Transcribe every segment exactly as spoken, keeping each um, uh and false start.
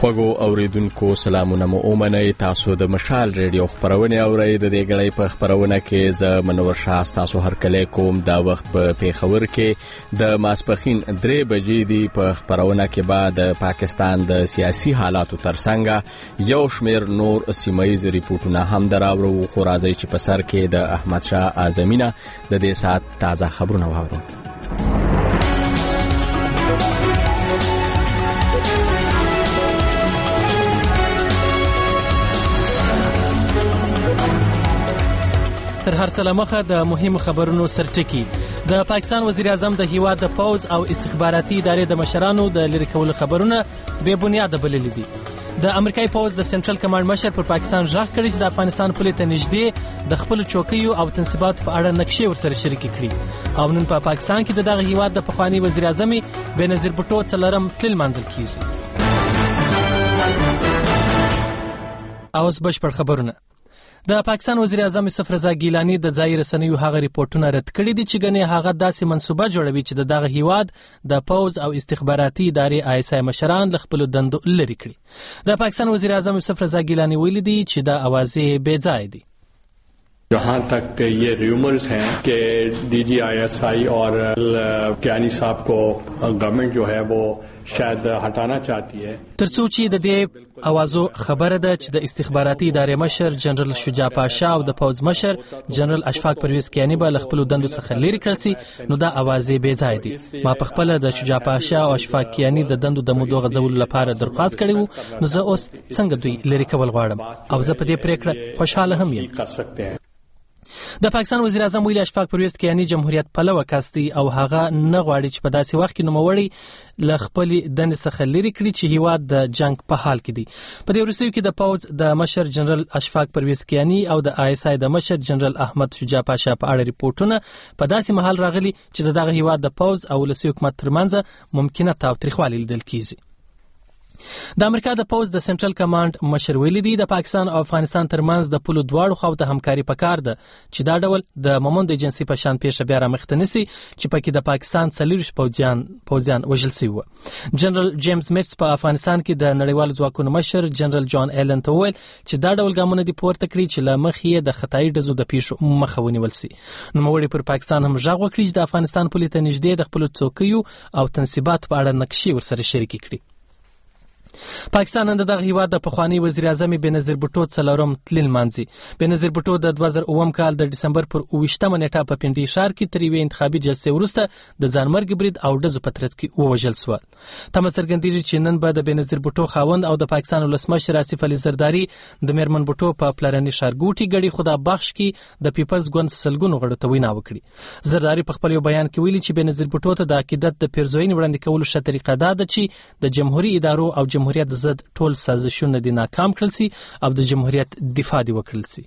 خوږو اوریدونکو سلامونه مو ومنئ. تاسو د مشال ریډیو خبرونه اورئ. د دې غړې په خبرونه کې زه منور شاه تاسو هرکلی کوم. دا وخت په پیښور کې د ماسپخین درې بجې دی. په خبرونه کې بعد پاکستان د سیاسي حالاتو ترڅنګ یو شمیر نور سیمایي ریپورتونه هم دراوړو. خو راځي چې په سر کې د احمد شاه اعظمینه د دې سات تازه خبرونه واورو. تر هر څه مخه د مهمو خبرونو سرټکی. د پاکستان وزیر اعظم د هیواد د فوز او استخباراتي ادارې د مشرانو د لری کولو خبرونه بے بنیاده بللي دي. د امریکایي فوز د سنټرل کمانډ مشر پر پاکستان ژغ کړی چې د افغانستان پولې ته نږدې د خپل چوکیو او تنصیبات په اړه نقشې ورسره شریک کړي. او نن په پا پاکستان کې د دغه هیواد د پخوانی وزیر اعظم بېنظیر بوټو څلورم تلل منځل کیږي. اوس بشپړ خبرونه. د پاکستان وزیر اعظم یوسف رضا ګیلانی د ځای رسنیو هغه ریپورتونه رد کړي دي چې ګنې هغه داسې منصوبه جوړوي چې د دغه هیواد د فوز او استخباراتي ادارې آی اس آی مشران له خپل دندو لري کړي. د پاکستان وزیر اعظم یوسف رضا ګیلانی ویلي دي چې د اوازې بے ځای دي. जहाँ तक ये रूमर्स हैं कि डीजी आईएसआई और कियानी साहब को गवर्नमेंट जो है वो शायद हटाना चाहती है. ترڅو چې د دې اوازو خبره ده چې د استخباراتي ادارې مشر جنرال شجاع پاشا او د فوز مشر جنرال اشفاق پرویز کیانی به له خپل دندو څخه لري کړل سي، نو دا اوازې بې ځای دي. ما په خپل د شجاع پاشا او اشفاق کیانی د دندو د مودو غځولو لپاره درخواست کړی وو، نو زه اوس څنګه دوی لري کول غواړم او زه په دې پریکړه خوشاله هم یم. د پاکستان وزیر اعظم ویلي اشفاق پرویز کیانی جمهوریت پلوه کس دی او هغه نه غواړي چې په داسې وخت کې نوموړی له خپلې دندې څخه لرې کړي چې هیواد د جنگ په حال کې دی. په دې وروستیو کې د فوز د مشر جنرال اشفاق پرویز کیانی او د آی اس آی د مشر جنرال احمد شجاع پاشا په اړه ریپورتونه په داسې مهال راغلي چې د دغه هیواد د فوز او ولسي حکومت ترمنځ ممکنه تاوتریخوالی لیدل کیږي. د امریکا د فوز د سنټرل کمانډ مشر ویلي دی د پاکستان او افغانستان ترمنځ د پولو دواړو خواو ته همکاري پکار ده چې دا ډول د مومند ایجنسي په شان پیښه بیا رامخته نشي چې پکې د پاکستان څلوېښت پوځیان پوځیان وژل شوي وو. جنرال جیمز میټس په افغانستان کې د نړیوالو ځواکونو مشر جنرال جان ایلن ته وویل چې دا ډول ګامونه دي پورته کړي چې له مخې یې د خطایي ډزو د پیښو مخه ونیول شي. نوموړي پر پاکستان هم غږ وکړي چې د افغانستان پولې ته نږدې د خپلو څوکیو او تنصیبات په اړه نقشې ورسره شریکې کړي. پاکستان نن د دغه هیواد د پخوانی وزیر اعظم بېنظیر بوټو څلورم تلل مانځي. بېنظیر بوټو د دوه زره اووم کال د ډسمبر پر اوویشتمه نیټه په پنډي ښار کې تر یوې انتخابي جلسې وروسته د ځانمرګ برید او ډزو په ترڅ کې ووژل شول. تمه څرګندېږي چې نن به د بېنظیر بوټو خاوند او د پاکستان ولسمشر آصف علي زرداري د میرمن بوټو په پلرني ښارګوټي ګړي خدا بخش کې د پیپلز ګوند سلګونو غړو ته وینا وکړي. زرداري په خپل یو بیان کې ویلي چې بېنظیر بوټو ته د عقیدت د پیرزوینې وړاندې کولو ښه طریقه دا ده چې د جمهوري ادارو او جمهوریت ضد ټول سازشونه دي ناکام کړل سي او د جمهوریت دفاع دي وکړل سي.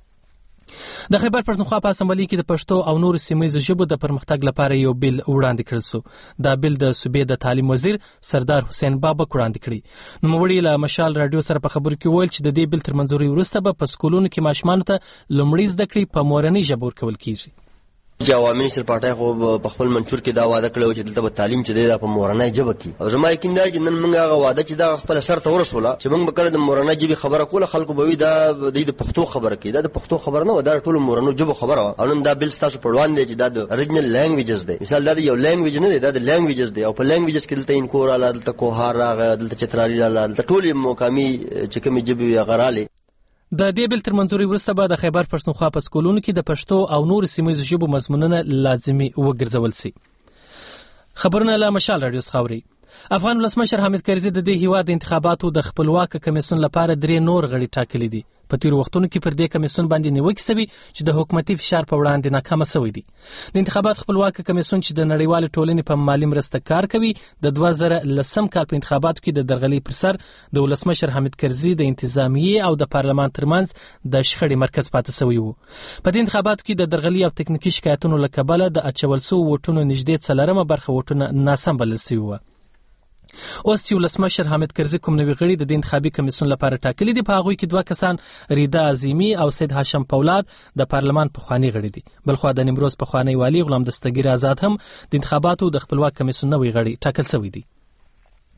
د خیبر پښتونخوا په اسمبلی کې د پښتو او نورو سیمه‌یزو ژبو د پرمختګ لپاره یو بیل وړاندې کړل شو. دا بیل د صوبې د تعلیم وزیر سردار حسین بابک وړاندې کړی. نوموړي له مشال رادیو سره په خبرو کې ویل چې د دې بیل تر منځوري وروسته به په سکولونو کې ماشومانو ته لومړی زده کړې په مورنۍ ژبه ورکول کیږي. چې عوامي نشر پارټۍ خو په خپل منشور کې دا وعده کړې چې دلته به تعلیم چې دی په مورنۍ ژبه کې، او زما یقین دی چې نن موږ هغه وعده چې دا خپل سر ته ورسوله چې موږ به کله د مورنۍ ژبې خبره کوله خلکو به وي دا د پښتو خبره کوي. دا د پښتو خبره نه و، دا ټول مورنۍ ژبه خبره وه. او نن دا بیل ستاسو په وړاندې دی چې دا د اوریجنل لینګویجز دی. مثال دا یو لینګویج نه دی، دا د لینګویجز دی، او په لینګویجز کې دلته انکور راغله، دلته کوهار راغله، دلته چترالي راغله، دلته ټولې مقامي چې کومې ژبې وي هغه راغلې. د دې بیل تر منځوري وروسته به د خیبر پښتونخوا په سکولونو کې د پښتو او نورو سیمه‌یزو ژبو مضمونونه لازمي وګرځول شي. خبرونه له مشال رادیو څخه اورئ. افغان ولسمشر حامد کرزي د دې هیواد د انتخاباتو د خپلواک کمیسیون لپاره درې نور غړي ټاکلي دي. په تیر وختونو کې پر دې کمیسیون باندې نیوکې سوي چې د حکومتي فشار په وړاندې ناکامه سوی دي. د انتخابات خپلواک کمیسیون چې د نړیوال ټولنې په مالي مرسته کار کوي د دوه زره لسم کال په انتخاباتو کې د درغلي پر سر د ولسمشر حامد کرزي د انتظامیې او د پارلمان ترمنځ د شخړې مرکز پاتې سوی وو. په دې انتخاباتو کې د درغلي او تکنیکی شکایتونو له کبله د اچول سوو ووټونو نږدې څلورمه برخه ووټونه ناسم بلل سوي وو. اوس چې ولسمشر حامد کرزي کوم نوي غړي د انتخابي کمیسیون لپاره ټاکلي دي، په هغوی کې دوه کسان ریدا عظیمی او سید هاشم پولاد د پارلمان پخوانی غړي دي. بلخوا د نیمروز پخوانی والی غلام دستگیر آزاد هم د انتخاباتو د خپلواک کمیسیون نوي غړي ټاکل شوی دي.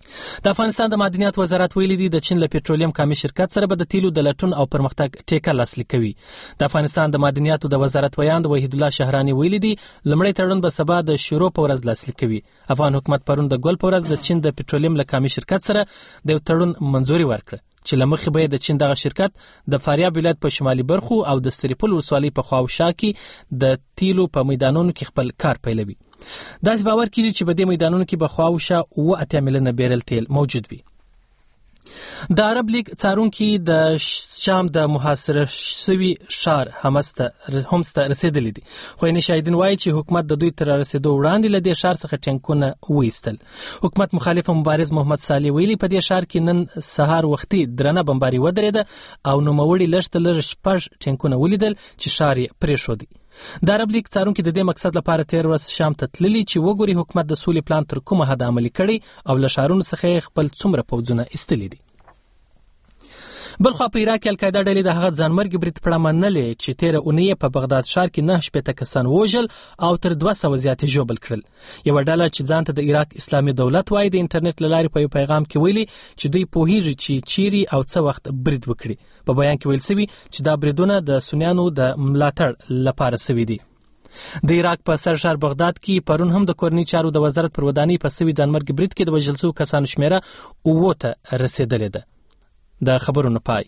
د افغانستان د معدنیات وزارت ویلي دی د چین له پټرولیم کامي شرکت سره به د تیلو د لټون او پرمختګ ټیکه لاسلیک کوي. د افغانستان د معدنیاتو د وزارت ویاند وحید الله شهرانی ویلي دی لمړی تړون به سبا د شروع په ورځ لاسلیک کوي. افغان حکومت پرون د ګل په ورځ د چین د پټرولیم له کامي شرکت سره د یو تړون منځوري ورکړه چې لمخې به د چین دغه شرکت د فاریاب ولایت په شمالي برخو او د سریپل ولسوالۍ په خواوشا کې د تیلو په میدانونو کې خپل کار پیلوي. داسې باور کیږي چې په دې میدانونو کې به خواوشا اوه اتیا میلیونه بیرل تیل موجود وي. د عرب لیگ څارونکي د شام د محاصره شوي شار حمص ته همس ته رسیدلی دي، خو یې شاهدین وایي چې حکومت د دوی تر رسیدو وړاندې له دې شار څخه ټینکونه وایستل. حکومت مخالف مبارز محمد صالح ویلي په دې شار کې نن سهار وختي درنه بمباري ودرېده او نوموړي لږ تر لږه شپږ ټینکونه ولیدل چې شار یې پرېښودی. د عرب لیگ څارونکي د دې مقصد لپاره تیر ورځ شام ته تللي چې وګوري حکومت د سولې پلان تر کومه حده عملي کړی او له شارونو څخه خپل څومره پوځونه ایستلي دي. بلخوا په عراق کې القاعده ډلې د هغه ځانمرګي برید په اړه منلې چې تیره اونۍ په بغداد ښار کې نه شپېته کسان ووژل او تر دوه سوه زیات یې ژوبل کړل. یوه ډله چې ځان ته د عراق اسلامي دولت وایي د انټرنیټ له لارې په یو پیغام کې ویلي چې دوی پوهیږي چې چیرې او څه وخت برید وکړي. په بیان کې ویل سوي چې دا بریدونه د سنیانو د ملاتړ لپاره سوي دي. د عراق په سرشار بغداد کې پرون هم د کورنۍ چارو د وزارت پر ودانۍ په سوي ځانمرګي برید کې د وژل شوو کسانو شمیره اووه ته رسیدلې ده. د خبرونو پای.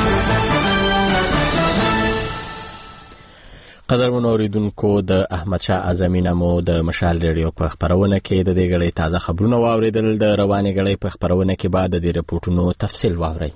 قدرمنو اوریدونکو، د احمد شاه اعظمي نامو د مشال ریډیو په خبرونه کې د دې غړي تازه خبرونه واوریدل. د روانې غړي په خبرونه کې بعد د دې رپورټونو تفصیل واورئ.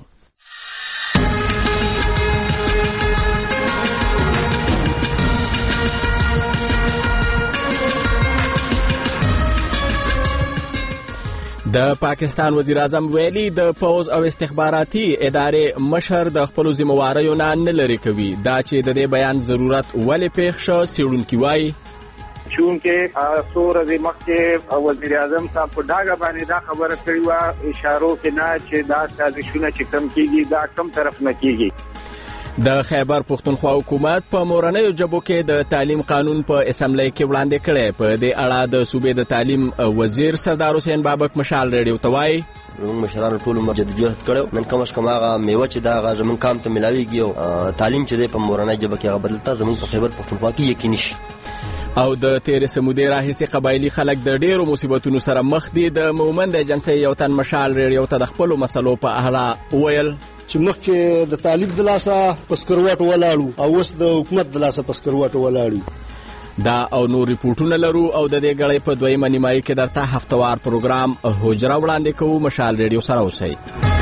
د پاکستان وزیر اعظم ویلي د پوز او استخباراتي ادارې مشر د خپلو ذمهواریو نه نه لرې کوي. دا چې د دې بیان ضرورت ولې پیښ شو، څېړونکي وایي چونکې څو ورځې مخکې وزیر اعظم صاحب په ډاګه باندې دا خبره کړې وه اشارو کې نه چې دا سازشونه چې کم کېږي دا کم طرف نه کېږي. د خیبر پښتونخوا حکومت په مورنیو ژبو کې د تعلیم قانون په اسمبلی کې وړاندې کړی. په دې اړه د صوبې د تعلیم وزیر سردار حسین بابک مشال ریډیو ته وایي موږ مشرانو ټولو جدوجهد کړو، نن کوم څه هغه میوه چې دا هغه زموږ کام ته ملاویږي او تعلیم چې دی په مورنۍ ژبه کې هغه بدلتا زموږ په خیبر پښتونخوا کې یقیني شي. او د تیرې سمودې راهیسې قبایلي خلک د ډیرو مصیبتونو سره مخ دي. د مومند ایجنسۍ یو تن مشال ریډیو ته د خپلو مسلو په اړه ویل چې مخکې د طالب د لاسه په سکروټو ولاړو او اوس د حکومت د لاسه په سکروټو ولاړو. دا او نور ریپورټونه لرو او د دې غړي په دویمه نیمایي کې درته هفتوار پروګرام حجره وړاندې کوو. مشال ریډیو سره اوسئ.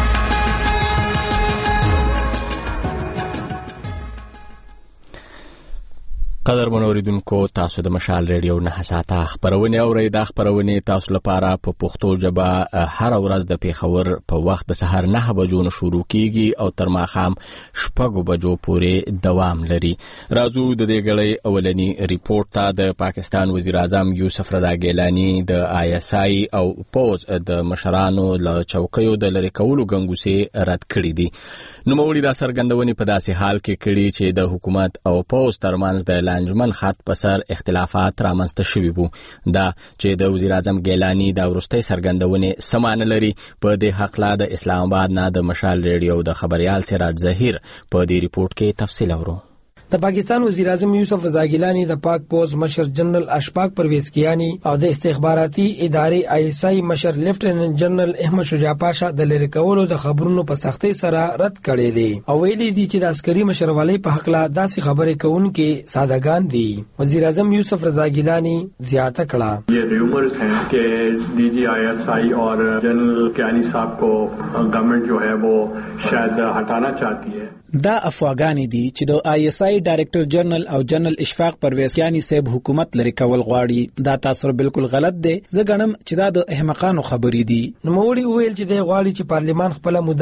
قدرمنو اوریدونکو، تاسو د مشال ریډیو نه ساعته خبرونه اورئ. دا خبرونه تاسو لپاره په پښتو ژبه هر ورځ د پیښور په وخت د سهار نه بجو نه شروع کیږي او تر ماښام شپږو بجو پورې دوام لري. راځو د دې غړي اولنی ریپورت ته. د پاکستان وزیر اعظم یوسف رضا ګیلانی د آی اس آی او پوز د مشرانو له چوکیو د لری کولو غنګوسې رد کړې دي. نوموړي دا څرګندونې په داسې حال کې کړي چې د حکومت او پوز ترمنځ د لانجمن خط په سر اختلافات رامنځته شوي وو. دا چې د وزیر اعظم ګیلانی دا وروستۍ څرګندونې سمانه لري. په دې هکله د اسلام آباد نه د مشال ریډیو د خبريال سراج ظهیر په دې ریپورت کې تفصیل اورو. د پاکستان وزیر اعظم یوسف رضا ګیلانی د پاک پوز مشر جنرال اشفاق پرویز کیانی او د استخباراتي ادارې آی اس آی مشر لیفټیننټ جنرال احمد شجاع پاشا د لری کولو د خبرونو په سختۍ سره رد کړي دي او ویلي دي چې د عسکري مشرولۍ په حق لا داسې خبرې کوونکې سادهګان دي. وزیر اعظم یوسف رضا ګیلانی زیاته کړه یہ ریومرز ہیں کہ ڈی جی آئی ایس آئی اور جنرل کیانی صاحب کو گورنمنٹ جو ہے وہ شاید ہٹانا چاہتی ہے. دا افواګانی دي چې د آی اس آی ډایریکټر جنرال او جنرال اشفاق پرویز کیانی صاحب حکومت لري کول غواړي. دا تاسو بالکل غلط دی. زه ګڼم چې دا د احمقانو خبرې دي. نو موړي ویل چې د غواړي چې پارلیمان خپل موده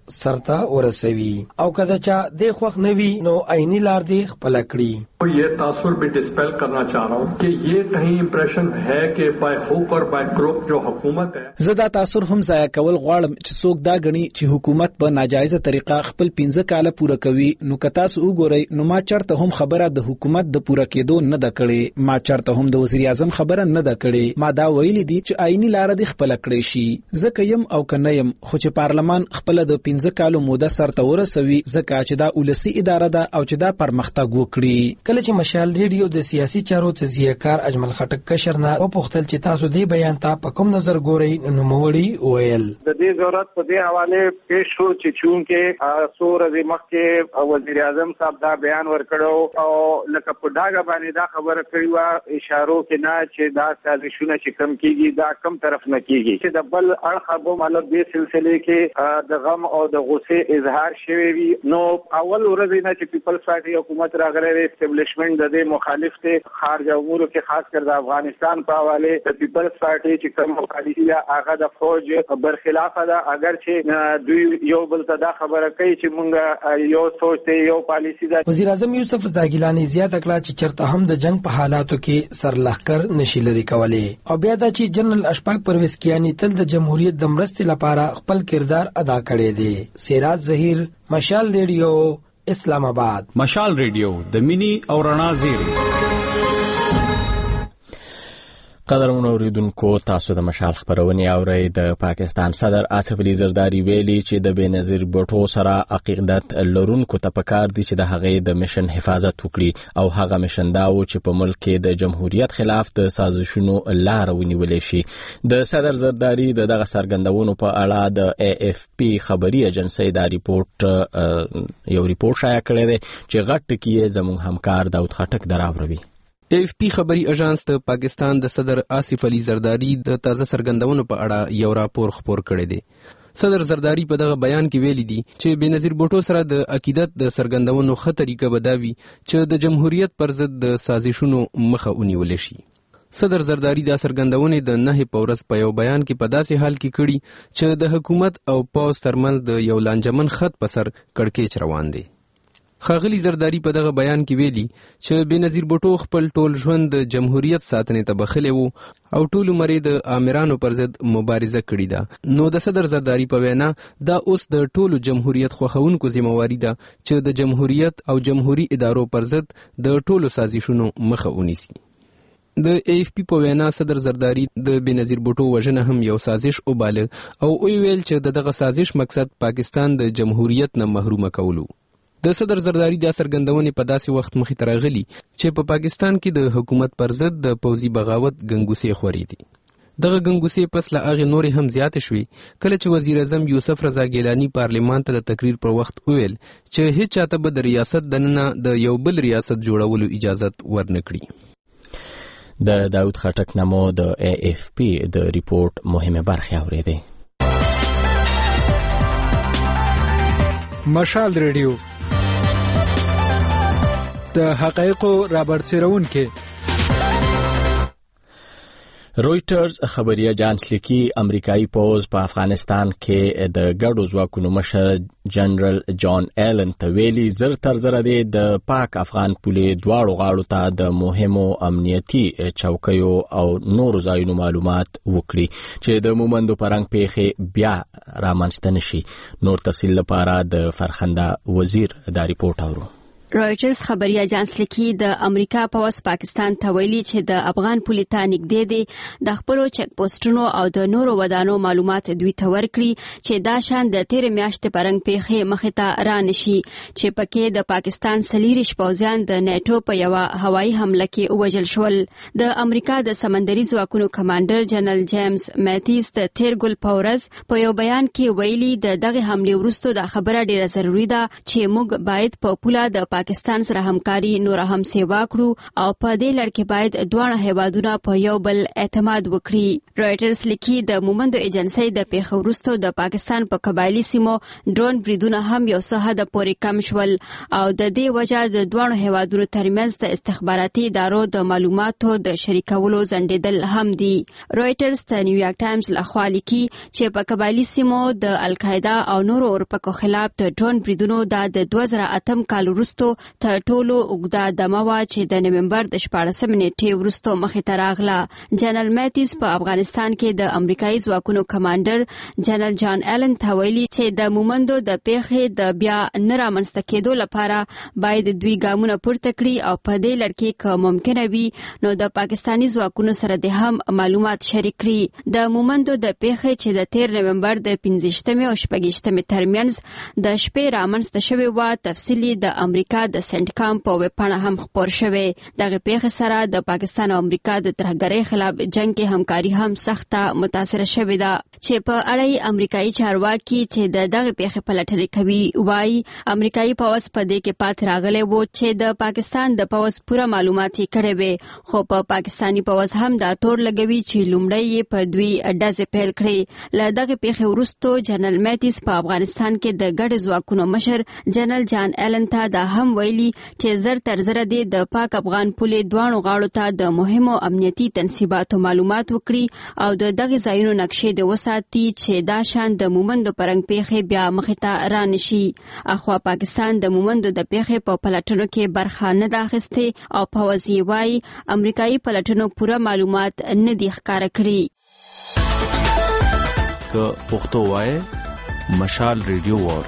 سرته ورسوي او کله چې د خوخ نوي نو عیني لار دی خپل کړی. یہ تاثر بھی ڈسپیل کرنا چاہ رہا ہوں کہ یہ کہیں امپریشن ہے کہ بائی ہوک اور بائی کروک جو حکومت ہے زدا تاثر هم ضایع کول غواړم چې څوک دا غني چې حکومت په ناجایزه طریقه خپل پنځه کاله پوره کوي نو کتا سو وګورئ نو ما چرته هم خبره د حکومت د پوره کېدو نه د کړي ما چرته هم د وزیر اعظم خبره نه د کړي ما دا ویلي دي چې عیني لار دی خپل کړی شي زکه يم او کنه يم خو چې پارلمان خپل د پنځه کالو موده سرته ورسوي زکه چې دا ولسی اداره ده او چې دا پرمختګ وکړي. کله چې مشال ریډیو د سیاسي چارو تزیه کار اجمل خټک کشرنا او پختل چې تاسو دې بیان ته په کوم نظر ګورئ نو موړي ویل د دې ضرورت په دې حواله پیښ شو چې چونکه سور د مخکې وزیر اعظم صاحب دا بیان ورکړو او لکه په ډاګه باندې دا خبره کړې و اشارو کې نه چې دا سازشونه چې کم کیږي دا کم طرف نه کیږي چې د بل اړخ به مطلب دې سلسله کې د غم او د غصې اظهار شوی وي نو اول ورځ نه چې پیپلز پارټي حکومت راغله اسټابلیشمنت د دې مخالف ته خارج امور کې خاص کر د افغانستان په حواله د پیپلز پارټي چې کوم مخالفي هغه د فوج برخلاف ده اگر چې دوی یو بل ته دا خبره کوي چې مونږ یو سوچ ته یو پالیسی ده. وزیر اعظم یوسف رضا ګیلانی زیاته کړه چې چرته هم د جنگ په حالاتو کې سرلخکر نشي لري کولای او بیا دا چې جنرال اشفاق پرویز کیانی تل د جمهوریت د مرستې لپاره خپل کردار ادا کړی دی. سیراج ظهیر، مشال ریډیو، اسلام آباد. مشال ریډیو د مینی او رڼا زیری. قدرمن اوریدونکو تاسو د مشال خبرونه اورئ. د پاکستان صدر آصف علي زرداری ویلي چې د بېنظیر بوټو سره عقیدت لرونکو ته پکار دي چې د هغې د مشن حفاظت وکړي او هغه مشن دا و چې په ملک کې د جمهوریت خلاف د سازشونو لار ونیولې شي. د صدر زرداری د دغه څرګندونو په اړه د ای اف پی خبري ایجنسی دا ریپورت یو ریپورت شایع کړی دی چې غټ ټکی زموږ همکار داود خټک دراوروي. ای اف پی خبري اژانس د پاکستان د صدر آصف علي زرداری د تازه څرګندونو په اړه یو راپور خپور کړی دی. صدر زرداری په دغه بیان کې ویلي دي چې بېنظیر بوټو سره د عقیدت د څرګندونو ښه طریقه به دا وي چې د جمهوریت پر ضد د سازشونو مخه ونیول شي. صدر زرداری دا څرګندونې د نهه په ورځ په یو بیان کې په داسې حال کې کړي چې د حکومت او پوځ ترمنځ د یو لانجمن خط په سر کړکېچ روان دی. ښاغلي زرداری په دغه بیان کې ویلي چې بېنظیر بوټو خپل ټول ژوند د جمهوریت ساتنې ته بخښلی وو او ټول عمر یې د آمرانو پر ضد مبارزه کړې ده. نو د صدر زرداری په وینا دا اوس د ټولو جمهوریت خوښونکو ذمہواري ده چې د جمهوریت او جمهوري ادارو پر ضد د ټولو سازشونو مخه ونیسي. د ای اف پی په وینا صدر زرداری د بېنظیر بوټو وژنه هم یو سازش وباله او ویل چې دغه سازش مقصد پاکستان د جمهوریت نه محرومه کولو. د صدر زرداری دا څرګندونې په داسې وخت مخې ته راغلي چې په پاکستان کې د حکومت پر ضد د پوځي بغاوت ګنګوسې خورې دي. دغه ګنګوسې پس له هغې نورې هم زیاتې شوې کله چې وزیر اعظم یوسف رضا ګیلانی پارلمان ته د تقریر پر وخت وویل چې هیڅ چاته به د ریاست دننه د یو بل ریاست جوړولو اجازت ورنه کړي. د داود خټک نامو د ای اف پی د ریپورت مهمه برخه اورېدې. مشال ریډیو د حقایقو رابرسېرون کې. رویټرز خبري اژانس لیکي امریکایي پوځ په افغانستان کې د ګډو ځواکونو مشر جنرال جان ایلن ته ویلي زر تر زره دی د پاک افغان پولې دواړو غاړو ته د مهمو امنیتي چوکیو او نورو ځایونو معلومات وکړي چې د مومندو پرنګ پیښې بیا رامنځته نشي. نور تفصیل لپاره د فرخنده وزیر دا ریپورت اورو. رویټرز خبري اژانس لیکي د امریکا پوځ پاکستان ته ویلي چې د افغان پولیس ته نږدې دي د خپل چک پوسټونو او د نورو ودانو معلومات دوی ته ورکړي چې دا شان د تیر میاشتې پرنګ پیښې مخې ته را نشي چې پکې د پاکستان سلیریش پوځیان د نیټو په یو هوایي حمله کې وژل شول. د امریکا د سمندري ځواکونو کمانډر جنرال جیمز میتیس د تیر ګل پورز په یو بیان کې ویلي د دغه حمله وروسته د خبره ډیره ضروری ده چې موږ باید په پوله د پاکستان سره همکاري نور هم سیوا کړو او په دې لړ کې باید دواړه هیوادونه په یو بل اعتماد وکړي. رائټرز لیکي د مومندو ایجنسۍ د پیښو وروسته د پاکستان په قبایلی سیمو ډرون بریدونه هم یو څه حد پورې کم شول او د دې وجه د دواړو هیوادونو ترمنځ د استخباراتي ادارو د معلوماتو د شریکولو ځنډېدل هم دي. رائټرز ته نیویارک ټایمز لخوا لیکي چې په قبایلی سیمو د القاعده او نورو اورپکو خلاف د ډرون بریدونو د دوه زره اتم کال وروسته تر ټولو اوږده دمه وه چې د نومبر د شپاړسمې نیټې وروسته مخې ته راغله. جنرال میتیس په افغانستان کې د امریکایي ځواکونو کمانډر جنرال جان ایلن ته ویلي چې د مومندو د پیښې د بیا نه رامنځته کېدو لپاره باید دوی ګامونه پورته کړي او په دې لړ کې که ممکنه وي نو د پاکستاني ځواکونو سره د هم معلومات شریک کړي. د مومندو د پیښې چې د تیر نومبر د پنځویشتمې او شپږویشتمې ترمنځ د شپې رامنځته شوې وه تفصیلي د امریکا د سنټکام په ویبپاڼه هم خپور شوی. دغه پیښې سره د پاکستان او امریکا د ترهګرۍ خلاف جنگ کې همکاري هم سخته متاثره شوې ده چې په اړه امریکایي چارواکي چې د دغه پیښې پلټنې کوي وایي امریکایي پوځ په دې کې پات راغلی و چې د پاکستان د پوځ پوره معلومات یې کړی وي خو په پاکستاني پوځ هم دا تور لګوي چې لومړی یې په دوی ډزې پیل کړې. له دغه پیښې وروسته جنرال میتیس په افغانستان کې د ګډ ځواکونو مشر جنرال جان ایلن ته دا هم ویلي چې زر تر زره دې د پاک افغان پولې دواړو غاړو ته د مهمو امنیتي تنصیباتو معلومات وکړي او د دغه ځایونو نقشې د وساتي چې دا شان د مومندو پرنګ پیښې بیا مخې ته رانشي. اخوا پاکستان د مومندو د پیښې په پلټنو کې برخه نه ده اخیستې او پوځ یې وایي امریکایي پلټنو پوره معلومات نه دي ښکاره کړي. که پښتو وایي مشال ریډیو وار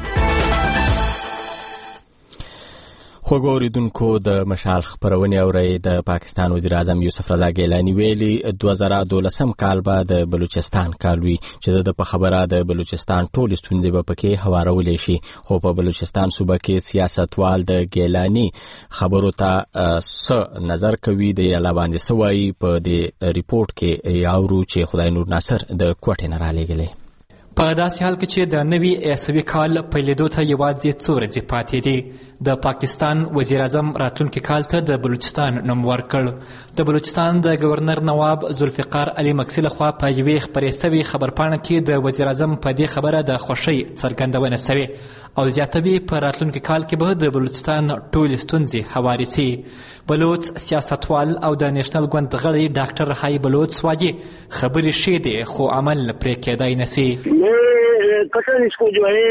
خوږو اوریدونکو د مشال خپرونې اورئ. د پاکستان وزیر اعظم یوسف رضا ګیلاني ویلي دوه زره دولسم کال به د بلوچستان کال وي چې د په خبره د بلوچستان ټول ستونزې به پکې هوارولې شي خو په بلوچستان صوبه کې سیاستوال د ګیلاني خبرو ته څه نظر کوي د یلا باندې سوای په دې ریپورت کې یاورو چې خدای نور ناصر د کوټې نه رالېږلی. په داسې حال کې چې د نوي عیسوي کال پیلېدو ته یوازې څو ورځې پاتې دي د پاکستان وزیر اعظم راتلونکي کال ته د بلوچستان نوم ورکړ. د بلوچستان د گورنر نواب ذوالفقار علي مکسي لخوا په یوې خپرې سوې خبرپاڼه کې د وزیر اعظم په دې خبره د خوښۍ څرګندونه سوې او زیاتوي په راتلونکي کال کې به د بلوچستان ټولې ستونزې هوارې سي. بلوچ سیاستوال او د نیشنل ګوند غړی ډاکټر هاي بلوچ وایي خبرې ښې دي خو عمل پرې کېدای نه سي. قطعا इसको जो है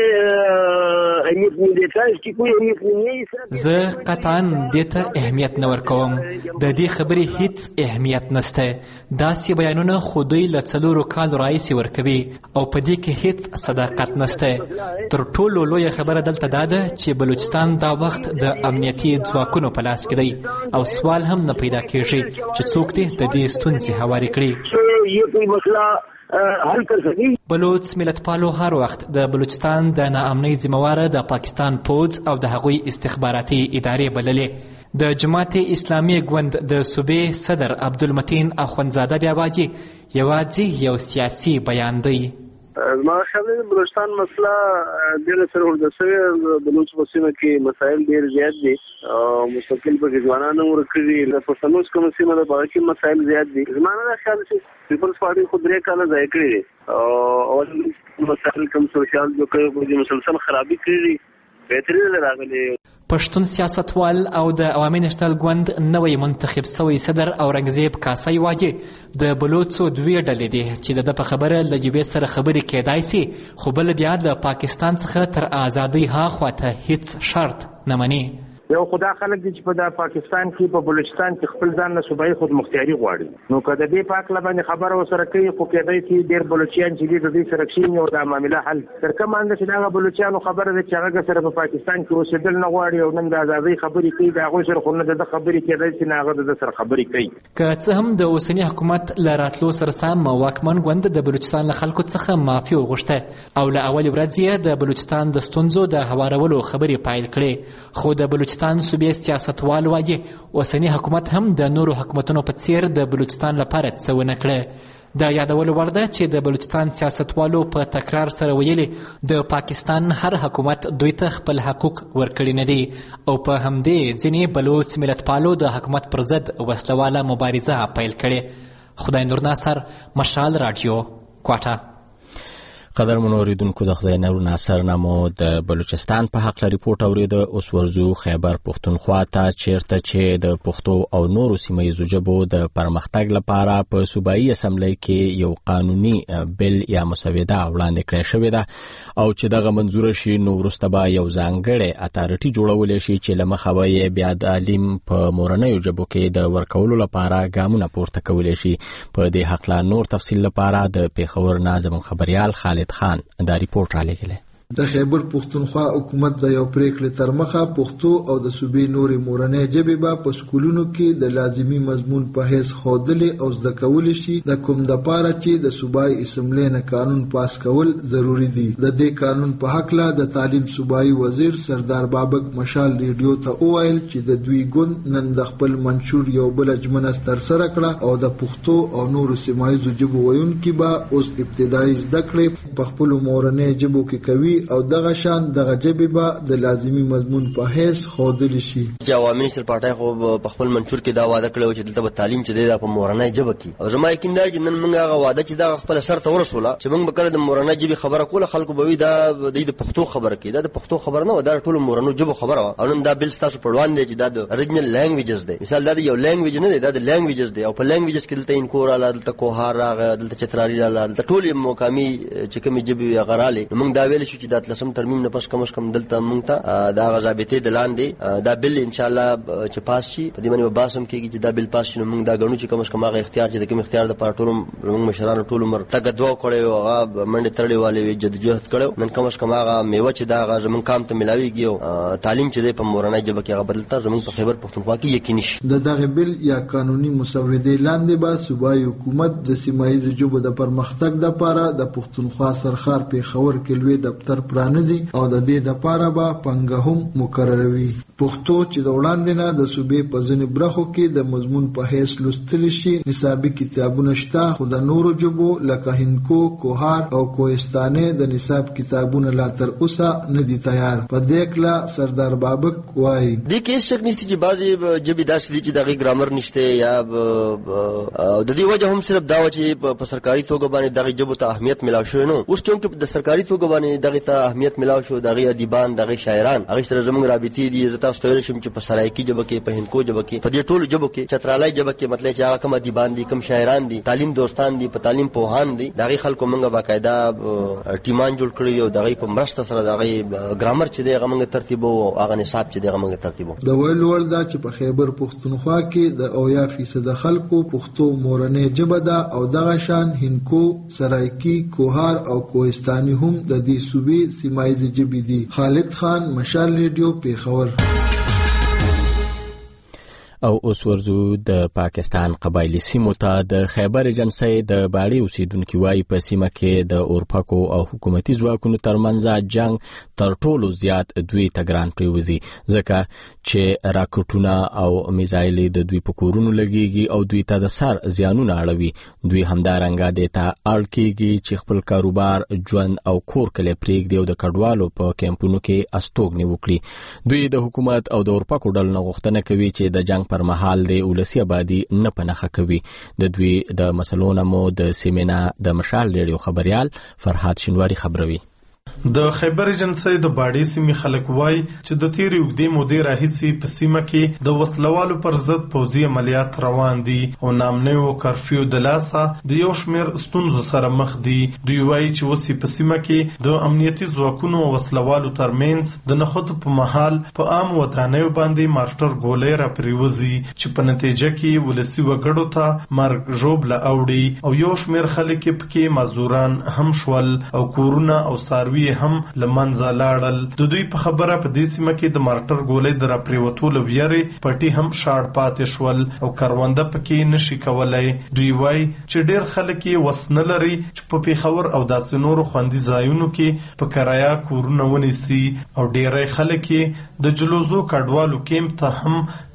اهمیت نه دیتا اس کی کوئی اهمیت نه. زه قطعا دته اهمیت نه ورکوم. د دې خبرې هیڅ اهمیت نشته. داسې بیانونه خو دوی له څلورو کالو راهیسې ورکوي او په دې کې هیڅ صداقت نشته. تر ټولو لویه خبره دلته دا ده چې بلوچستان دا وخت د امنیتي ځواکونو په لاس کې دی او سوال هم نه پیدا کېږي چې څوک دې د دې ستونزې هوارې کړي. یہ کوئی مسئلہ حل کر سکی. بلوچ ملتپالو هر وخت د بلوچستان د ناامنۍ ذمہواره د پاکستان پوځ او د هغوی استخباراتي ادارې بللې. د جماعت اسلامي ګوند د صوبې صدر عبدالمتین اخوندزاده بیا وایي یوازې یو سیاسي بیان دی. ما خیال بلوچستان مسله ډېر سره ورته شوی. بلوچ په سیمه کې مسایل ډېر زیات دي او مستقل په ځوانانو ورکړي د پښتنو کوم سیمه د باقي مسایل زیات دي. زمانه خیال چې پیپلز پارټي خو درې کاله ځای کړی او اول مسایل کوم سوشال جو کوي مسلسل خرابي کړی بهترین راغلي. پښتون سیاستوال او د عوامي نېشنل ګوند نوی منتخب سوی صدر اورنګزیب کاسای وایي د بلوچو دوی ډلې دي چې د په خبره له جبهې سره خبرې کېدای سي خو بل بیا د پاکستان څخه تر ازادۍ هاخوا ته هیڅ شرط نه مني. یو خدا خلک دي چې په د پاکستان کې په بلوچستان کې خپل ځان له صوبایي خود مختیاري غواړي نو که د دې پاک لبانې خبره وسره کوي خو کېدای شي ډېر بلوچیان چې دي د دې سره کښېني او دا معامله حل تر کومه اندازه چې دغه بلوچیانو خبره ده چې هغه سره په پاکستان کې اوسېدل نه غواړي او نن د ازادۍ خبرې کوي د هغوی سره خو نه د ده خبرې کېدای شي نه هغه د ده سره خبرې کوي. که څه هم د اوسني حکومت له راتلو سره سم واکمن ګوند د بلوچستان له خلکو څخه معافي وغوښته او له اولې ورځې یې د بلوچستان د ستونزو د هوارولو خبرې پیل کړې خو د بلوچستان صوبې سیاستوال وایي اوسني حکومت هم د نورو حکومتونو په څیر د بلوچستان لپاره څه ونه کړه. د یادولو وړ ده چې د بلوچستان سیاستوالو په تکرار سره ویلي د پاکستان هر حکومت دوی ته خپل حقوق ورکړي نه دي او په همدې ځینې بلوچ ملتپالو د حکومت پر ضد وسلواله مبارزه پیل کړې. خدای نور ناصر، مشال رادیو، کوټه. قدرمن اوریدونکو، د خدای نور ناصر نامو د بلوچستان په حق ریپورت اوریده. اوس ورزو خیبر پښتونخوا ته، چیرته چې د پښتو او نورو سیمه‌ییزو ژبو د پرمختګ لپاره په صوبایي اسمبلی کې یو قانوني بل یا مسوده وړاندې کړې شوې ده او چې دغه منظور شي نو وروسته به یو ځانګړی اتارټي جوړول شي چې لمخه به بیا د تعلیم په مورنیو ژبو کې د ورکولو لپاره ګامونه پورته کولی شي. په دې حق لا نور تفصیل لپاره د پیښور ناظم خبريال خالد خان دا ریپورت را لګیلی. د خیبر پښتونخوا حکومت د یو پریکړې تر مخه پښتو او د صوبې نورې مورنۍ ژبې به په سکولونو کې د لازمي مضمون په حیث ښودلې او زده کولی شي، د کوم دپاره چې د صوبایي اسمبلۍ نه قانون پاس کول ضروري دي. د دې قانون په هکله د تعلیم صوبایي وزیر سردار بابک مشال ریډیو ته وویل چې د دوی ګوند نن د خپل منشور یو بله ژمنه ترسره کړه او د پښتو او نورو سیمه‌ییزو ژبو ویونکي به اوس ابتدایي زده کړې په خپلو مورنۍ ژبو کې کوي او دغه شان دغه ژبې به د لازمي مضمون په حیث ښودلی شي. چې عوامي نېشنل پارټۍ خو په خپل منشور کې دا وعده کړې وه چې دلته به تعلیم چې دی دا په مورنۍ ژبه کې، او زما یقین دا چې نن موږ هغه وعده چې دغه خپله سر ته ورسوله چې موږ به کله د مورنۍ ژبې خبره کوله خلکو به وي دا دوی د پښتو خبره کوي. دا د پښتو خبره نه وه، دا ټولو مورنیو ژبو خبره وه. او نن دا بل ستاسو په وړاندې دی چې دا د اریجنل لینګویجز دی. مثال دا د یو لینګویج نه دی، دا د لینګویجز دی، او په لینګویجز کې دلته انکور راغله، دلته کوهار راغله، دلته چترالي راغله، دلته ټولې مقامي چې کومې ژبې وې هغه رالې. نو موږ دا ویلی شو چې دا اتلسم ترمیم نه پس کم از کم دلته مونږ ته دا ضابطې د لاندې دا بل ان شاء الله چې پاس شي، په دې باندې به بحث هم کېږي چې دا بل پاس شي. نو موږ دا ګڼو چې کم از کم هغه اختیار چې د کوم اختیار دپاره ټولو موږ مشرانو ټول عمر تګ دعا کړی وو، هغه منډې تړلې والې وې، جدوجهد کړی. نن کم از کم هغه میوه چې دا هغه زموږ کام ته میلاویږي او تعلیم چې دی په مورنۍ ژبه کې هغه بدلته زموږ په خیبر پښتونخوا کې یقیني شي. د دغه بل یا قانوني مسودې لاندې به صوبایي حکومت د سیمه‌ییزو ژبو د پرمختګ دپاره د پښتونخوا سرخار پېښور کې لوی دفتر پرانیزي او د دې دپاره به پنګه هم مقرروي. پښتو چې د وړاندې نه د صوبې په ځینې برخو کې د مضمون په حیث لوستلی شي، نصابي کتابونه شته، خو د نورو ژبو لکه هندکو، کوهار او کوهستاني د نصاب کتابونه لا تر اوسه نه دي تیار. په دې کله سردار بابک وایي دې کې هیڅ شک نشته چې بعضې ژبې داسې دي چې د هغې ګرامر نشته یا د دې وجه هم صرف دا وه چې په سرکاري توګه باندې دغې ژبو ته اهمیت میلاو شوی نو. اوس چونکې د سرکاري توګه باندې دغې ته اهمیت میلاو شو، د هغې ادیبان، د هغې شاعران، هغې سره زموږ رابطې دي. زه تاسو ته ویلی شم چې په سرایکي ژبه کې، په هندکو ژبه کې، په دې ټولو ژبو کې، چترالی ژبه کې مطلب چې هغه کوم ادیبان دي، کوم شاعران دي، تعلیم دوستان دي، په تعلیم پوهان دي، د هغې خلکو موږ باقاعده ټیمان جوړ کړي دي او د هغې په مرسته سره د هغې ګرامر چې دی هغه موږ ترتیبوو او هغه نصاب چې دی هغه موږ ترتیبوو. د ویلو وړ ده چې په خیبر پښتونخوا کې د اویا فیصده خلکو پښتو مورنۍ ژبه ده او دغه شان هندکو، سرایکي، کوهار او کوهستاني هم د دې صوبې سیمه‌ییزې ژبې دي. خالد خان، مشال ریډیو، پیښور. او اوس ورځو د پاکستان قبایلی سیمو ته. د خیبر ایجنسۍ د باړې اوسیدونکي وایي په سیمه کې د اورپکو او حکومتي ځواکونو ترمنځ جنگ تر ټولو زیات دوی ته ګران پرېوځي، ځکه چې راکټونه او میزایلې د دوی په کورونو لګېږي او دوی ته د سر زیانونه اړوي. دوی همدارنګه دې ته اړ کېږي چې خپل کاروبار، ژوند او کور کلی پرېږدي او د کډوالو په کیمپونو کې استوګنې وکړي. دوی د حکومت او د اورپکو ډلو نه غوښتنه کوي چې د جنگ پر مهال د ولسي آبادي نه په نښه کوي. د دوی د مسلو نه مو د سیمه د مشال ریډیو خبريال فرحات شینواری خبروي. د خیبر ایجنسۍ د باړې سیمې خلک وایي چې د تیرې اوږدې مودې راهیسې په سیمه کې د وسلوالو پر ضد پوځي عملیات روان دي او نامنوي کرفیو د لاسه د یو شمېر ستونزو سره مخ دي. دوی وایي چې اوس په سیمه کې د امنیتي ځواکونو او وسلوالو ترمنځ د نښتو په مهال په عام ودانیو باندې مارټر ګولۍ را پرېوځي چې په نتیجه کې ولسي وګړو ته مرګ ژوبله اوړي او یو شمېر خلک پکې معذوران هم شول او کورونه او څاروي هم لمنځه لاړل. د دوی په خبره په دې سیمه کې د مارټر ګولۍ د راپرېوتو له ویرې پټي هم شاړ پاتې شول او کرونده پکې نشي کولی. دوی وایي چې ډېر خلک یې وس نه لري چې په پیښور او داسې نورو خوندي ځایونو کې په کرایه کورونه ونیسي او ډېری خلک یې د جلوزو کډوالو کیمپ ته هم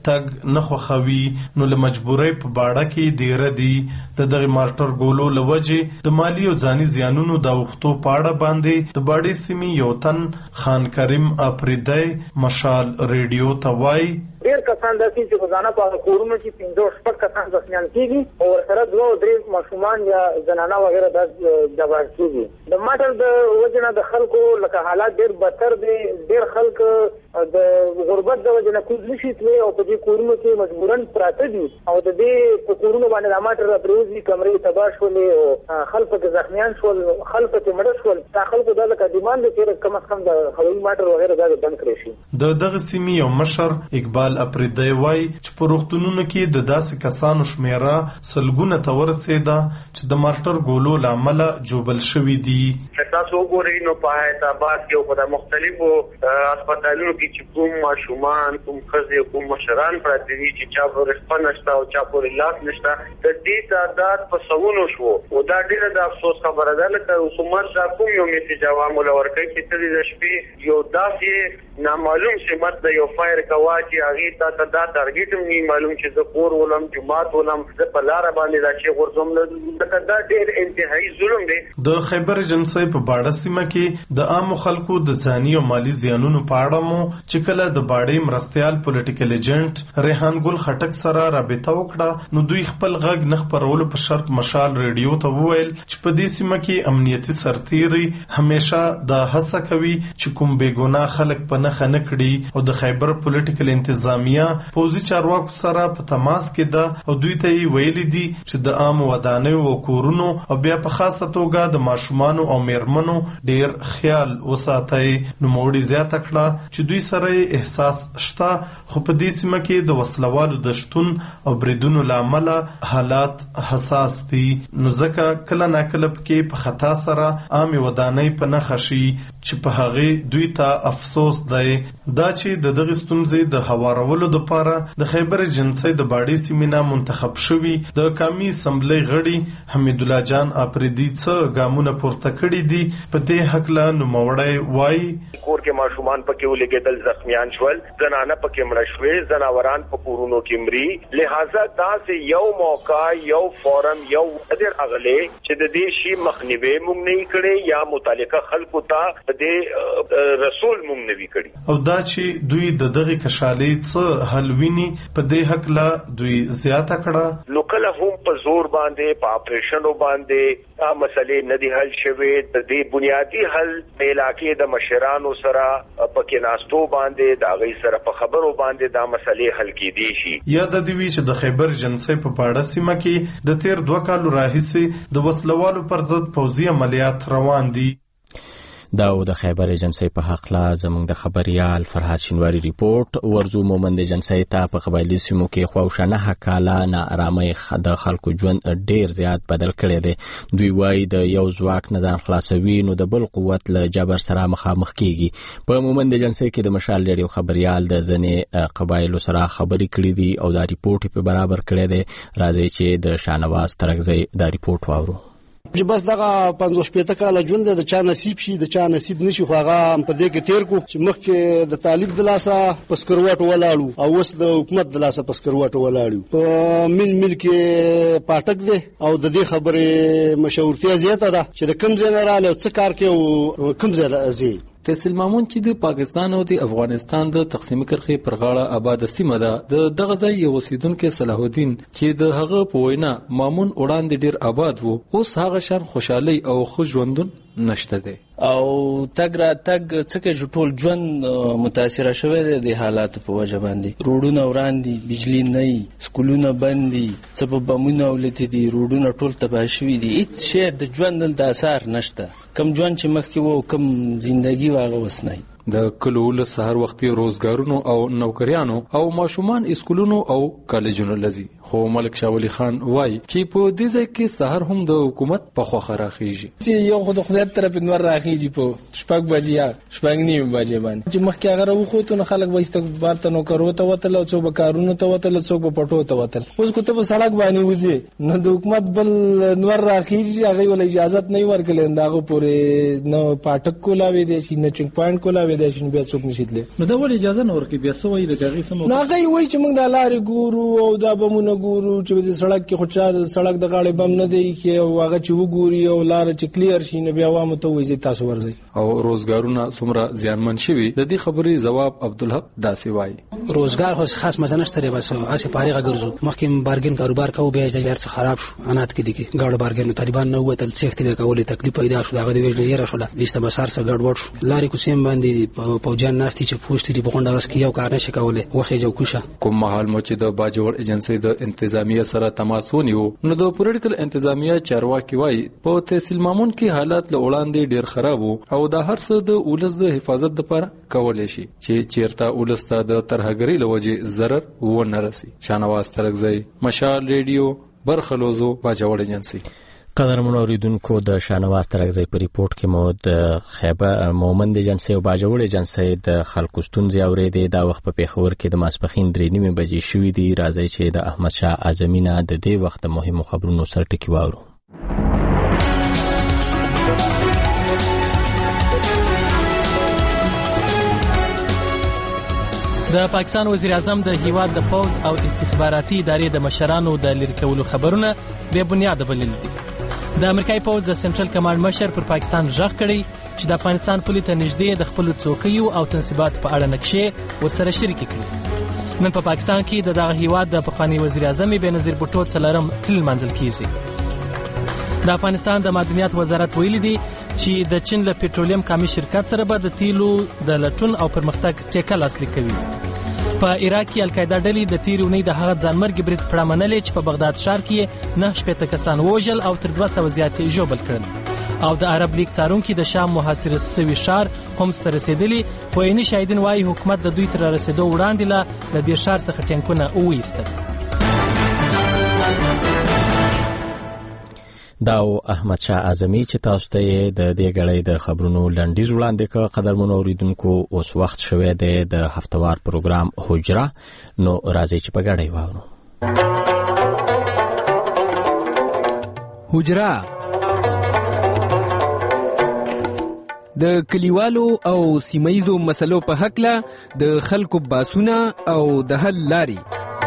تګ نه خوښوي نو له مجبورۍ په باړه کې ډیره دي. د دغه مارټر ګولو لوجې د مالی او ځاني زیانونو د اوختو پاړه باندې د باړې سیمې یو تن خان کریم افریدی مشال ریډیو ته وایي ډېر کسان داسې چې روزانه په کورونو کې پنځه شپږ کسان زخمیان کېږي او ورسره دوه او درې ماشومان یا زنانه وغیره دا جبار کېږي. د ماټر د وجې نه د خلکو لکه حالات ډېر بدتر دي. ډېر خلک د غربت د وجې نه کوز نشي تللی او په دې کورونو کې مجبورن پراته دي او د دې په کورونو باندې د ماټر راپرېوځي کمرې تباه شولې او خلک پکې زخمیان شول، خلک پکې مړه شول. دا خلکو دا لکه ډیمانډ دی چې کم از کم د هوایي ماټر وغیره دا بند کړی شي. د دغه سیمې یو مشر اقبال افریدی وایي چې په روغتونونو کې د داسې کسانو شمیره سلګونه ته ورسېده چې د مارټر ګولو له امله جوبل شوي دي. تاسو وګورئ نو په حیدرآباد کې او په مختلفو هسپتالونو کې چې کوم ماشومان، کوم ښځې، کوم مشران پراته دي چې چا پورې شپه نشته او چا پورې لاس نشته، د دې تعداد په سوونو شو او دا ډېره د افسوس خبره ده. لکه حکومت دا کوم یو میسج عوامو له ورکوي چې ته د شپې یو داسې نامعلوم سمت د یو فایر کوا چې هغې تا ته دا ټارګېټ هم نه معلوم چې زه کور ولم، جومات ولم، زه په لاره باندې دا چې غورځوم. لکه دا ډېر انتهایي ظلم دی. د خیبر ایجنسۍ په باړه سیمه کې د عامو خلکو د ځاني او مالي زیانونو په اړه مو چې کله د باړې مرستیال پولیټیکل ایجنټ ریحان ګل خټک سره رابطه وکړه نو دوی خپل غږ نه خپرولو په شرط مشال ریډیو ته وویل چې په دې سیمه کې امنیتي سرتیري همیشه دا هڅه کوي چې کوم بېګناه خلک په نښه نه کړي او د خیبر پولیټیکل انتظامیه پوځي چارواکو سره په تماس کې ده او دوی ته یې ویلي دي چې د عامو ودانیو او کورونو او بیا په خاصه توګه د ماشومانو او میرمنو ډیر خیال وساتئ. نوموړي زیاته کړه چې دوی سره احساس شته خو په دې سیمه کې د وسلوالو د شتون او بریدونو له امله حالات حساس دي نو ځکه کله ناکله پکې په خطا سره عامې ودانۍ په نښه شي چې په هغې دوی ته افسوس دی. دا چې د دغې ستونزې د هوارولو دپاره د خیبر ایجنسۍ د باړې سیمې نه منتخب شوي د قومي اسمبلۍ غړي حمیدالله جان افریدي څه ګامونه پورته کړي دي. په دې هکله نوموړی وایي کور کې ماشومان پکې ولګېدل، زخمیان شول، زنانه پکې مړه شوې، زناوران په کورونو کې مري. لہذا داسې یو موقع، یو فورم، یو ډېر اغلی چې د دې شي مخنیوی موږ نه کړی یا متعلقه خلکو ته د دې رسول موږ نه وی کړی. او دا چې دوی د دغې کشالۍ څه حل ویني په دې هکله دوی زیاته کړه نو کله هم په زور باندې په اپریشنو باندې دا مسلې نه دي حل شوې. د دې بنیادی حل د علاقې د مشرانو سره پکې ناستو باندې د هغوی سره په خبرو باندې دا مسلې حل کېدی شي. یا د دې وی چې د خیبر ایجنسۍ په باړه سیمه کې د تیر دوه کالو راهیسې د وسلوالو پر ضد پوځي عملیات روان دي. دا و د خیبر ایجنسۍ په حقله زموږ د خبریال فرهاد شینواري ریپورت. ورځو مومند ایجنسۍ ته په قبایلي سیمو کې خواوشا نهه کاله ناارامۍ د خلکو ژوند ډیر زیات بدل کړی دی. دوی وایي د یو ځواک نه ځان خلاصوي نو د بل قوت له جبر سره مخامخ کیږي. په مومند ایجنسۍ کې د مشال ریډیو خبریال د ځینې قبایلو سره خبرې کړې دي او دا ریپورت په برابر کړی دی. راځي چې د شانواز ترکزی دا ریپورت واورو. چې بس دغه پنځوس شپېته کاله ژوند د چا نصیب شي د چا نصیب نشي خو هغه په دې کې تیر کو چې مخکې د طالب د لاسه په سکروټو ولاړو او اوس د حکومت د لاسه په سکروټو ولاړو. په مل مل کې پاټک دی او د دې خبرې مشهورتیا زیاته ده چې د کم ځای نه راغلی او څه کار کوي او کم ځای راځي. تحصیل مامون چې د پاکستان او د افغانستان د تقسیم کرښې پر غاړه آباد سیمه ده د دغه ځای یو اوسیدونکو صلاح الدین چې د هغه په وینا مامون وړاندې ډیر آباد وو اوس هغه شان خوشحالي او خوش ژوندون نشته دی او تګ را تګ څخه ټول ژوند متاثر شوی دی د حالات په وجه باندې. روډونه وران دي، بجلی نه وي، سکولونه بند دي، څه په بمونه ولته دي، روډونه ټول تباه شوي دي. هیڅ شی د ژوند د اثر نشته. کم ژوند چې مخکې وو کم زندگی واغه وس نه. د کلو له سحر وختي روزګارونو او نوکریانو او ماشومان اسکولونو او کالجونو لذي. خو ملک شاه ولی خان وای چې په دې ځای کې سحر هم د حکومت په خوخه راخیږي چې یو خو د خدای طرف نور راخیږي په شپږ بجې یا شپږ نیمه بجې باندې چې مخکې هغه راوخوته نو خلک به استقبال ته نو کرو ته وتل او څوک به کارونو ته وتل څوک به پټو ته وتل. اوس کو ته په سړک باندې وځي نو د حکومت بل نور راخیږي هغه ول اجازه نه ورکړل. داغه پورې نو پاټک کولاوي دي چې نه چنګ پوینټ کولاوي دی شي بیا څوک نشي تللی. نو دا ولې اجازه نه ورکوي بیا څه وایي د هغې سم؟ نو هغه وایي چې موږ دا لارې ګورو او دا بمونه ګورو چې د سړک کې خو چا د سړک د غاړې بم نه دی ایښی او هغه چې وګوري او لاره چې کلیر شي نو بیا عوامو ته وایي تاسو ورځئ. او روزګارونه څومره زیانمن شوي د دې خبرې ځواب عبدالحق داسې وایي. روزګار خو خاص مزه نشته دی، بس هسې فارغه ګرځو. مخکې بارګین کاروبار کوو بیا د هر څه خراب شو، انات کې دي ګاډو بارګین طالبان نه ووتل، څښتې به کولې، تکلیف پیدا شو، هغه د ویل یې راشوله بیسته مسار سره ګډوډ شو. لارې کوڅې باندې پوجان ناشتي چې پوښتې دي په غونډه ورځ کې یو کار نشي کولای، وخت یې جو کوشه. کوم مهال مو چې د باجوړ ایجنسی د انتظامیه سره تماس ونیو نو د پولیټیکل انتظامیه چارواکي وایي په تحصیل مامون کې حالات له وړاندې ډیر خراب وو او دا هر څه د ولس د حفاظت لپاره کولای شي چې چیرته ولس ته د ترهګرۍ له وجې ضرر ونه رسي. شانواز ترکزی، مشال ریډیو، برخلوزو، باجوړ ایجنسی. قدرمن اوریدونکو د شانواز ترکزی په ریپورت کې مو د خیبر مومند ایجنسی او باجوړ ایجنسی د خلکو ستونزې اورېدې. دا وخت په پیښور کې د ماسپښین درې نیمې بجې شوې دي. راځئ چې د احمد شاه اعظمي نه د دې وخت د مهمو خبرونو سرټکي واورو. د پاکستان وزیر اعظم د هیواد د پوز او استخباراتي ادارې د مشرانو د لرې کولو خبرونه بې بنیاده بلل دي. د امریکای پوز د سنټرل کمانډ مشر پر پاکستان ژغ کړی چې د افغانستان پولې ته نږدې د خپلو څوکیو او تنصیباتو په اړه نقشې ورسره شریکې کړي. نن په پاکستان کې د دغه هیواد د پخواني وزیر اعظم بېنظیر بوټو څلورم تلل منځل کیږي. د افغانستان د معدنیات وزارت ویلي دی چې د چین له پټرولیم کامي شرکت سره به د تیلو د لټون او پرمختګ ټیکه لاسلیک کوي. په عراق کې القاعده ډلې د تیرې اونۍ د هغه ځانمرګي برید پړه منلې چې په بغداد ښار کې نه شپېته کسان ووژل او تر دوه سوه زیات یې ژوبل کړل. او د عرب لیګ څارونکي د شام محاصره سوي ښار حمص ته رسېدلي، خو عیني شاهدین وایي حکومت د دوی تر رسېدو وړاندې له د دې ښار څخه ټینکونه وویستل. دا احمد شاه اعظمي چې تاسو ته د دې غړې د خبرونو لنډیز وړاندې کړ. قدرمن اوریدونکو اوس وخت شوه دی د هفتوار پروګرام حجره، نو راځي چې په غړې واورو. حجره د کلیوالو او سیمایزو مسلو په حق له د خلکو باسونه او د حل لاري.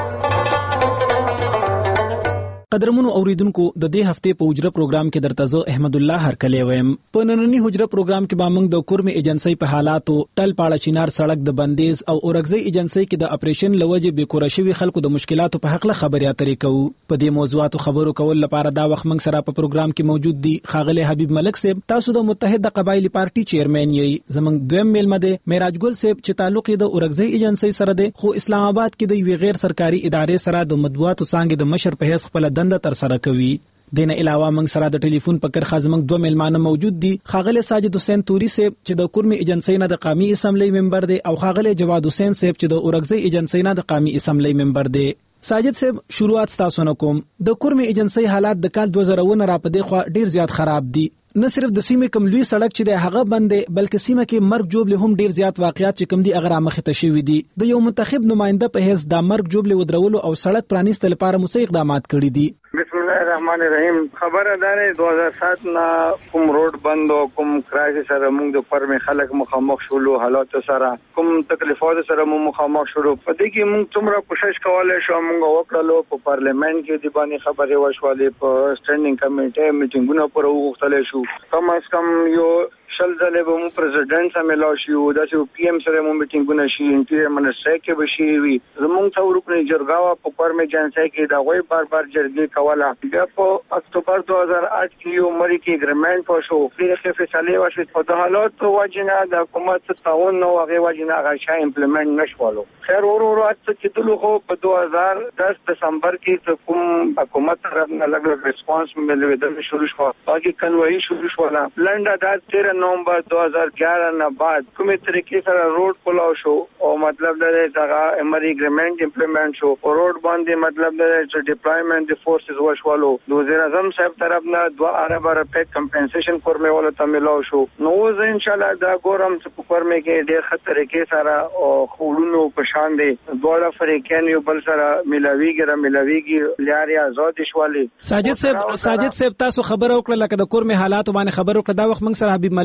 قدرمنو اوریدونکو د دې هفته په حجره پروګرام کې درته زه احمد الله هرکلی ویم. په نننی حجره پروګرام کې به موږ د کورم ایجنسی په حالاتو، ټل پاړه چینار سړک د بندیز او اورګزی ایجنسی کې د اپریشن لوجه به کور شوی خلکو د مشکلاتو په حق له خبرې اترې کوو. په دې موضوعاتو خبرو کول لپاره دا وخت موږ سره په پروګرام کې موجود دي خاغلی حبیب ملک صاحب، تاسو د متحده قبایلی پارټي چیرمن یې. زمونږ دویم میلمه دی معراج ګل صاحب چې تعلق یې د اورګزی ایجنسی سره دی، خو اسلام آباد کې د یو غیر سرکاري ادارې سره د مطبوعاتو څنګه د مشر په حیث خپل دنده تر سره کوي. دینه علاوه موږ سره د ټلیفون په کرخه زموږ دوه میلمانه موجود دي، خاغلی ساجد حسین توري صاحب چې د کورمي ایجنسی نه د قومي اسمبلی ممبر دی او خاغلی جواد حسین صاحب چې د اورګزی ایجنسی نه د قومي اسمبلی ممبر دی. ساجد صاحب شروعات تاسو نه کوم. د کورمي ایجنسی حالات د کال دوه زره نه را پدې خو ډیر زیات خراب دي. نه صرف د سیمې کم لوی سړک چې د هغه بندې بلکې سیمه کې مرګ جوړ هم ډیر زیات واقعیات چې کم دي هغه مخه ته شوي دي. د یو منتخب نماینده په حیث د مرګ جوړ ودرولو او سړک پرانیستل لپاره مسوي اقدامات کړي دي. بسم الله الرحمن الرحیم. خبره ده دو هزار سات نه کوم روډ بند او کوم کرایس سره موږ د پرمه خلک مخامخ شولو، حالات سره کوم تکلیفات سره موږ مخامخ شولو. په دې کې موږ څومره کوشش کولای شو موږ وکړلو. په پارلیمنت کې د باندې خبرې وشولې، په سټینډینګ کمیټه میټینګونه پر وغوښتل شو. کم از کم یو شل ځله به مو پریزیډنټ سره ملاو شي او داسې پی ایم سره مو میټینګونه شي، انټیریر منسټر کې به شي وي. زموږ ته ورکړي جرګاوا په پرمه جنسای کې دا غوي بار بار جرګې کوله. بیا په اکتوبر دوه هزار آټ کې یو مری کې اګریمنټ وشو، ډېر فیصله وشو. په د حالاتو وجنه د حکومت تعاون نو هغه وجنه هغه شای امپلیمنٹ نشولو. خیر ورو ورو اته چې دلو خو په دوه هزار دس دسمبر کې کوم حکومت طرف نه لګ ریسپانس ملوي شروع شو، باقي کنوي شروع شو. لنډه دا تیرہ نومبر دو ہزار گیارہ نه بعد کومه طریقې سره روډ کولاو شو او مطلب دا دغه امری اګریمنٹ امپلیمنٹ شو. روډ باندې مطلب دا چې ډیپلویمنٹ د فورسز وشولو. د وزیر اعظم صاحب طرف نه دوه ارب روپے کمپنسیشن کورمه ولا تملاو شو. نو زه ان شاء الله دا ګورم چې په کورمه کې ډېر خطر کې سره او خولونو په شان دي دوه فریقین یو بل سره ملاویږي را ملاویږي لاري آزاد شوالي. ساجد صاحب ساجد صاحب تاسو خبر او کړل لکه د کورمه حالات باندې خبر او کړه دا وخت موږ سره حبیب ملک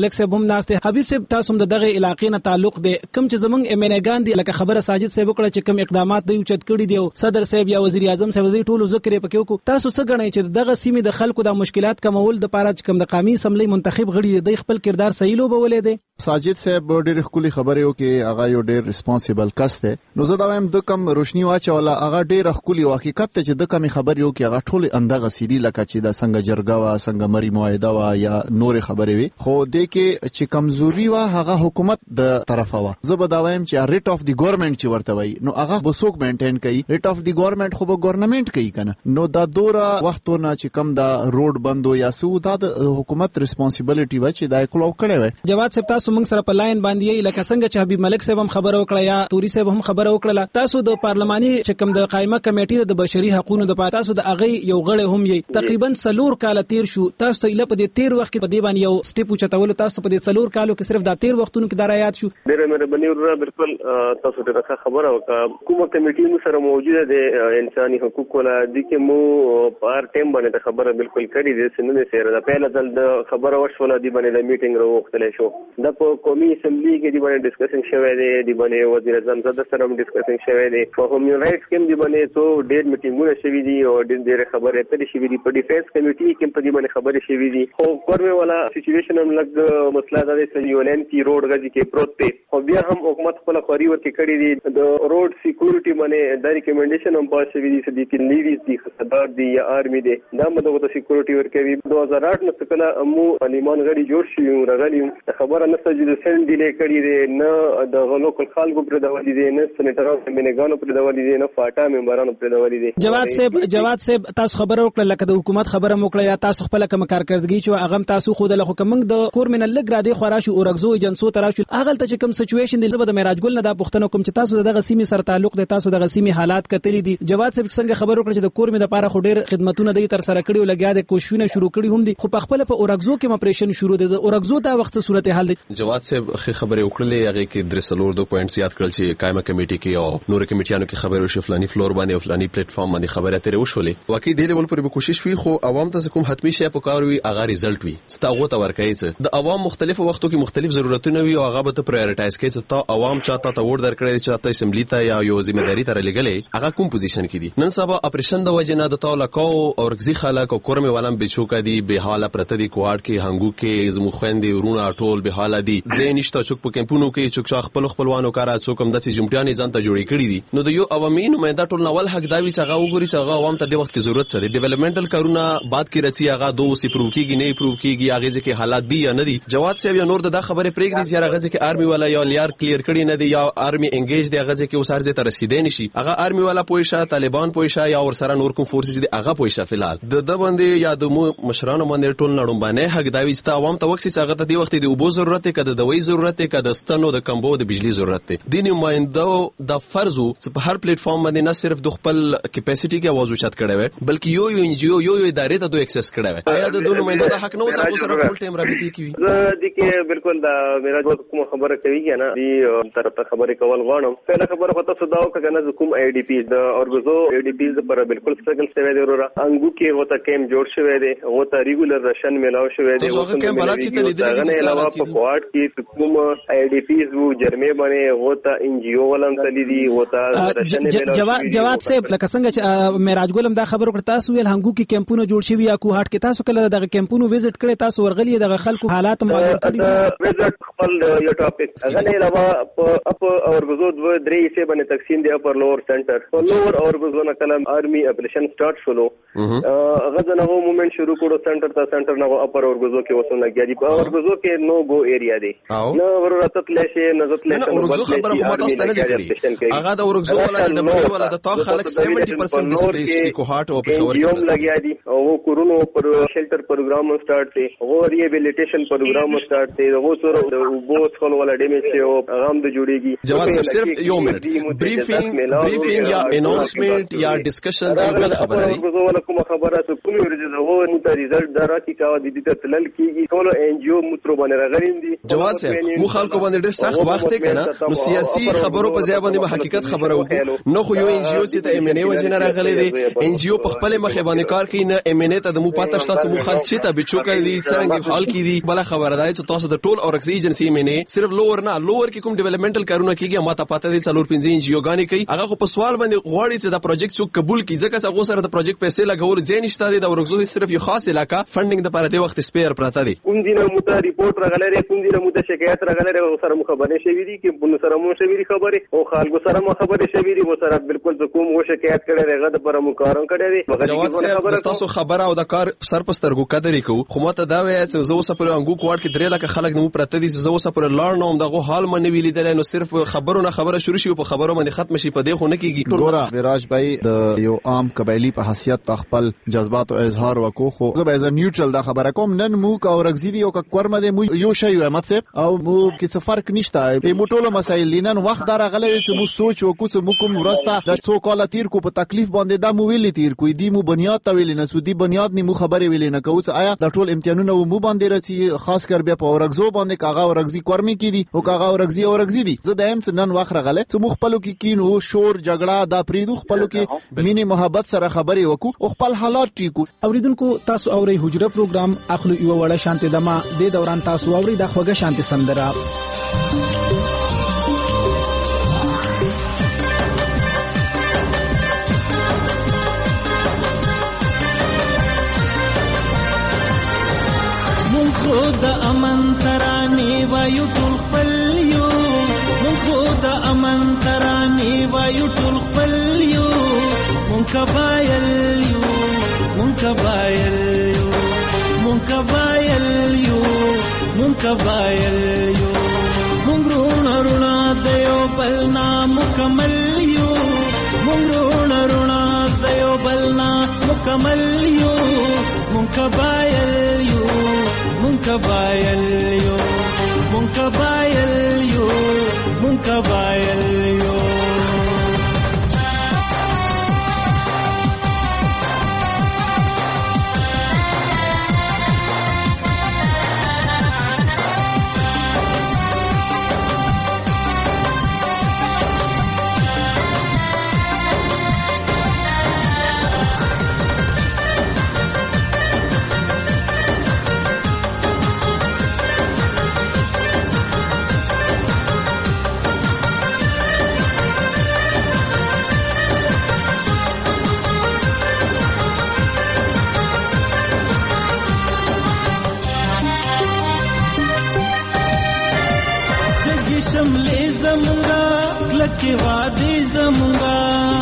ملک صاحب هم ناشته. حبیب صاحب تاسو هم دغه علاقې نه تعلق دی، کوم چې زمونږ ایم ان ګان دي لکه خبره ساجد صاحب وکړه چې کوم اقدامات دوی چت کړي دي، صدر صاحب یا وزیر اعظم صاحب دوی ټولو ذکر یې پکې وکړو، تاسو څه غواړئ چې دغه سیمې د خلکو د مشکلات کمول د پاره چې کوم د قومي اسمبلی منتخب غړي دی خپل کردار صحیح لوبولې دي؟ ساجد صاحب ډېر خولي خبرې وکي، هغه یو ډېر ریسپانسیبل کس دی. نو زه دا وایم د کم روشنی واچوله هغه ډېر خولي حقیقت ته چې د کم خبرې وکي هغه ټول اندغه سیدی لکه چې د څنګه جرګه وا څنګه مری معاهده وا یا نور خبرې وي، خو د کې چې کمزوري وا هغه حکومت د طرفه وا. زه به دا وایم چې ریټ اف دی ګورنمنت چې ورته وای نو هغه به څوک مینټین کوي؟ ریټ اف دی ګورنمنت خو به ګورنمنت کوي کنه. نو دا دوره وختونه چې کم دا روډ بندو یا سو دا د حکومت ریسپانسیبিলিټي و چې دا کلو کړي وي. جواد صاحب تاسو موږ سره په لاین باندې لکه څنګه چې حبیب ملک صاحب هم خبره وکړه یا توري صاحب هم خبره وکړه، تاسو د پارلماني چې کوم د قائمه کمیټې د بشري حقوقو د پاتې تاسو د اغه یو غړی هم یې تقریبا څلور کال تیر شو، تاسو ته اله په دې تیر وخت په دې باندې یو سټیپ چتول، تاسو په دې څلور کالو کې صرف دا تیر وختونو کې دا یاد شو. ډیره مهرباني ورته بالکل تاسو ته ښه خبره وکړه. کومه کمیټې مو سره موجوده ده انساني حقوق ولا د کې مو پار ټیم باندې خبره بالکل کړې ده، سننه سره دا پیله ځل د خبره وشوله دی باندې د میټینګ وروختل شو، د په قومي اسمبلی کې دی باندې ډیسکشن شوی دی، دی باندې وزیر اعظم صدر سره هم ډیسکشن شوی دی، په هیومن رائټس کې دی باندې ته ډېر میټینګونه شوي دي او ډېر خبرې اترې شوي دي، په ډیفنس کمیټې کې په دی باندې خبرې شوي دي. خو کورمه والا سچويشن هم لګ مسله ده چې یولنتی روډ غږی کې پروت دی، خو بیا هم حکومت خپل خوري ورته کړی دی د روډ سکیورټي باندې د ریکمنډیشن هم پاس شوی دي چې د کې نیویز دي خدمات دي یا آرمي دي دا مدغه د سکیورټي ورکوي. دوه هزار آټ نه څخه مو پارلیمان غړي جوړ شي او راغلي خبره نه سجده سن دی کړی دی، نه د لوکل خلکو پر دولي دي، نه سېنیټرانو منګانو پر دولي دي، نه فاټا ممبرانو پر دولي دي. جواد صاحب جواد صاحب تاسو خبره وکړه لکه د حکومت خبره وکړه یا تاسو خپل کوم کارکړدګي چې هغه تاسو خو د لخوا کوم د کورمنل لګرا دی خوراشو اورغزو ایجنسو تراشو اغل ته چې کوم سچويشن دی زبر د معراج ګل نه دا پښتنو کوم چې تاسو دغه سیمه سره تعلق دی، تاسو دغه سیمه حالات کتلی دي. جواد صاحب څنګه خبر وکړه چې د کورمې د پاره خو ډیر خدماتونه دی تر سره کړي او لګیا د کوښښونه شروع کړي هم دي، خو په خپل په اورغزو کې اپریشن شروع دی، د اورغزو دا وخت صورت حال دی. جواد صاحب خبره وکړلې هغه کې درې سلور دو پوینټس یاد کړل چې قائمه کمیټې کې او نور کمیټیانو کې خبرو شو فلاني فلور باندې او فلاني پلیټ فارم باندې خبره ترې وشولې. واقعي د لیول پر به کوشش وی خو عوام ته کوم حتمی شی په کار وی هغه ریزلټ وی ستاغه ته ورکایي د عوام مختلفو وختو کې مختلف ضرورتونه وي او هغه به ته پرایورټایز کوي چې تا عوام چاته ته ور درکړي چې ته اسمبلی ته یا یو ځمېداري تر لګلې هغه کوم پوزیشن کې دي. نن سبا اپریشن د وجنه د تاوله کو او رغزي خلک او کورمه ولم بچوکا دي به حاله پرته دي کوارد کې هنګو کې زمو خويندې ورونه ټول به حاله دي زینشته چوک په کمپونو کې چوک چا خپل خپلوانو کارا چوکم د جمټیانې ځان ته جوړې کړې دي. نو د یو عوامي نمائنده ټول نول حق داوي چې هغه وګوري چې هغه عوام ته د وخت کې ضرورت سره ډیولپمنټل کارونه بعد کې رچي هغه دوه سی پروف کېږي نه پروف کېږي هغه ځکه حالات دي یا نه دي. جواد صاحب یا نور د خبره پرېږدي چې هغه ځکه آرمي والا یا لیار کلیر کړي نه دي یا آرمي انګیج دي هغه ځکه وسارځه تر رسیدې نشي هغه آرمي والا پوښه طالبان پوښه یا ور سره نور کوم فورسز دي هغه پوښه فلحال د د باندې یا د مشرانو باندې ټول نړم باندې حق داوي چې عوام ته وخت چې هغه ته د وخت د اوبو ضرورت کده د دوی ضرورت کده ستنو د کمبو د بجلی ضرورت دي. د نمائندو د فرض چې په هر پلیټ فارم باندې نه صرف د خپل کیپاسټي کې आवाज اوچت کړي وي بلکې یو یو انجیو یو یو ادارې ته دوی اکسس کړي وي. آیا د دوه نمائندو د حق نه وځي سره فول ټایم رابطه کوي؟ زه د کې بالکل دا میرا جو کوم خبره کوي کنه دی تر ته خبره کول غواړم. پهله خبره پته سوداو کنه د کوم آی ډی پی د اورګزو آی ډی پی پر بالکل سټرګل شوی دی ورا انګو کې وته کیم جوړ شوی دی وته ریګولر راشن ملاو شوی دی وته کیم بلات چې لیدل دي علاوه په کوارد کې کوم آی ډی پیز وو جرمه باندې وته ان جی او ولم تللی دی وته راشن جواد جواد صاحب لکه څنګه چې معراج ګولم دا خبر وکړ تاسو ویل هنګو کې کیمپونه جوړ شوی یا کوهات کې تاسو کله دغه کیمپونو وزټ کړی تاسو ورغلی دغه خلکو حالات معلوم کړی وزټ خپل یو ټاپک هغه نه علاوه په اپ اورګزو د درې حصے باندې تقسیم دی اپر لور سنټر په لور اورګزو نه کلم آرمي اپریشن سٹارټ شولو هغه نه موومېنټ شروع کړو سنټر ته سنټر نه اپر اورګزو کې وسونه لګیا دي په اورګزو کې نو گو ایریا دی نو ورته لشه نزت لشه اورګزو خبره کومه تاسو ته نه دی کړی هغه د اورګزو ولا د دبليو ولا د تا خلک سبعين پرسنټ ډیسپلیس کی کوهات او په خبر کې لګیا دي او کورونو پر شیلټر پروګرام سٹارټ دی او ریهابیلیټیشن پروګرام سٹارټ دی او سره د وبوس خل ولا ډیمیج او غام د جوړیږي. جواد صاحب صرف یو منټ بریفینګ بریفینګ یا اناونسمنت یا ډسکشن دا بل خبره دی اورګزو ولا کومه خبره څه کومه ورځ زه وو نو ته ریزلټ دراتی کا د دې ته تلل کیږي ټول ان جی او مترو باندې راغلين دي. جواد صاحب مو خلکو باندې ډېر سخت وخت دی کنه نو سیاسي خبرو په ځای باندې حقیقت خبره وکړو نو خو یو ان جی او چې ته ایم ان ای وجنه راغلي دي ان جی او په خپل مخه باندې کار کوي نه ایم ان ای ته د مو پاتې شته چې مو خلک چې ته بچو کوي څنګه حال کې دي بل خبره ده چې تاسو د ټول اورکسي ایجنسی مینه صرف لوور نه لوور کې کوم ډیولپمنټل کارونه کیږي ماته پاته دي څلور پنځه انجیوګانی کوي هغه خو په سوال باندې غواړي چې دا پروجیکټ څوک قبول کړي ځکه چې هغه سره د پروجیکټ پیسې لګول ځین نشته دي د اورکسو صرف یو خاص علاقہ فندینګ د لپاره د وخت سپیر پراته دي کوم دینه مو ریپورت راغلی کوم دینه مو شکایت راغلی او سره مخابره شوی دي کې بل سره مو شوی خبره او خلکو سره مخابره شوی دي و سره بالکل د کوم و شکایت کړي رغه د پر مقارن کړي دي جواد صاحب تاسو خبره او د کار سر پسترګو قدر کو خو ماته دا وایي چې زه اوسه پر انګو کوړ کې درې لکه خلک نو پراته دي زه اوسه پر لار نوم دغه حال منې ویلیدل نو صرف خبرونه خبره شروع شي په خبرو باندې ختم شي په دې خو نه کیږي ګوره ویراج بھائی د یو عام قبایلی په حیثیت خپل جذبات او اظهار وکړو خو زه به از نیوټرل دا خبره کوم نن مو کا اورګزیدي او کا کورمه د مو یو شی یو مت او مو کې فرق نشته په موټولو مسایل لینن وخت دا راغلی چې مو سوچ وکړو چې مو کوم ورسته د څو کال تیر کو په تکلیف باندې دا مو ویلی تیر کوی دی مو بنیاد ته ویل نه سودی بنیاد نه مو خبرې ویل نه کوي چې آیا د ټول امتحانونه مو باندې رسي خاص کر بیا په اورګزو باندې کاغه اورګزي کورمي کیدی او کاغه اورګزي اورګزي دي زه دایم چې نن وخت راغلی چې مو خپلو کې کینو شور جګړه دا پریدو خپلو کې مینه محبت سره خبرې وکړو او خپل حالات ټیکو اوریدونکو تاسو اوري حجره پروګرام اخلو یو وړه شانته دما د دوران تاسو اوري د خوګه شانته سندره مون خود امن ترانه وایو ټول خپل یو مون خود امن ترانه وایو ټول خپل یو مون کبایل یو مون کبایل یو مون کبایل یو مون کبایل یو مون رونا رونا دیو بلنا مکمل یو مون رونا رونا دیو بلنا مکمل یو مون کبایل یو مون کبایل یو مون کبایل یو مون کبایل یو شملې زمونږه کلکې وادي زمونږه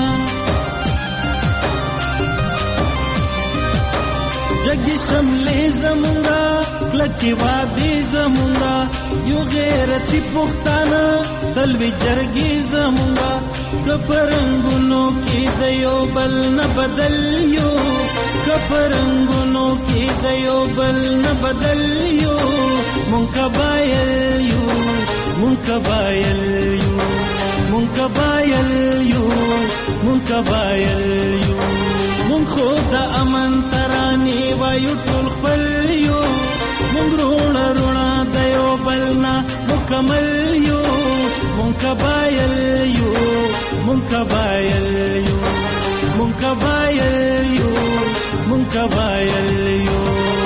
جګې شملې زمونږه کلکې وادي زمونږه یو غیرتي پښتانه تلوي جرګې زمونږه کپرنګونو کې د یو بل نه بدل یو کپرنګونو کې د یو بل نه بدل یو مونږ کبایل یو مون کبایل یو مون کبایل یو مون کبایل یو مون خود امن ترانه وایو ټول خپل یو مون رونا رونا دیو بلنا مکمل یو مون کبایل یو مون کبایل یو مون کبایل یو مون کبایل یو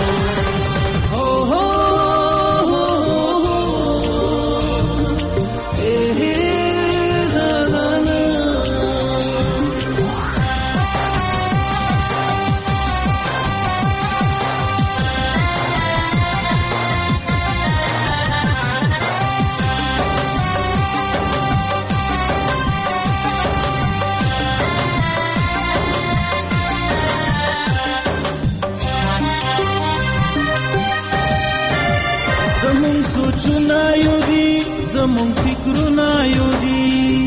سوچنا یو دی زمون فکرنا یو دی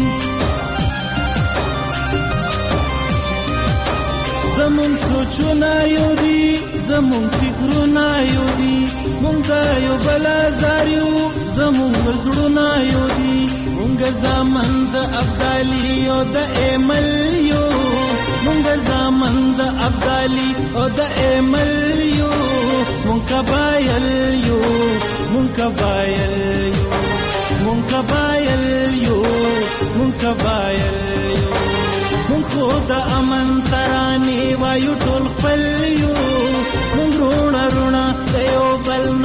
زمون سوچنا یو دی زمون فکرنا یو دی مونږ یو بل زاریو زمون زړونه یو دی مونږ زمن د ابدالي او د ایمل یو مونږ زمن د ابدالي او د ایمل یو مونږ کبایل یو مون کبایل یو مون کبایل یو مون کبایل یو مون خود امن ترانه وایو ټول خپل یو مون رونا رونا دیو بلنا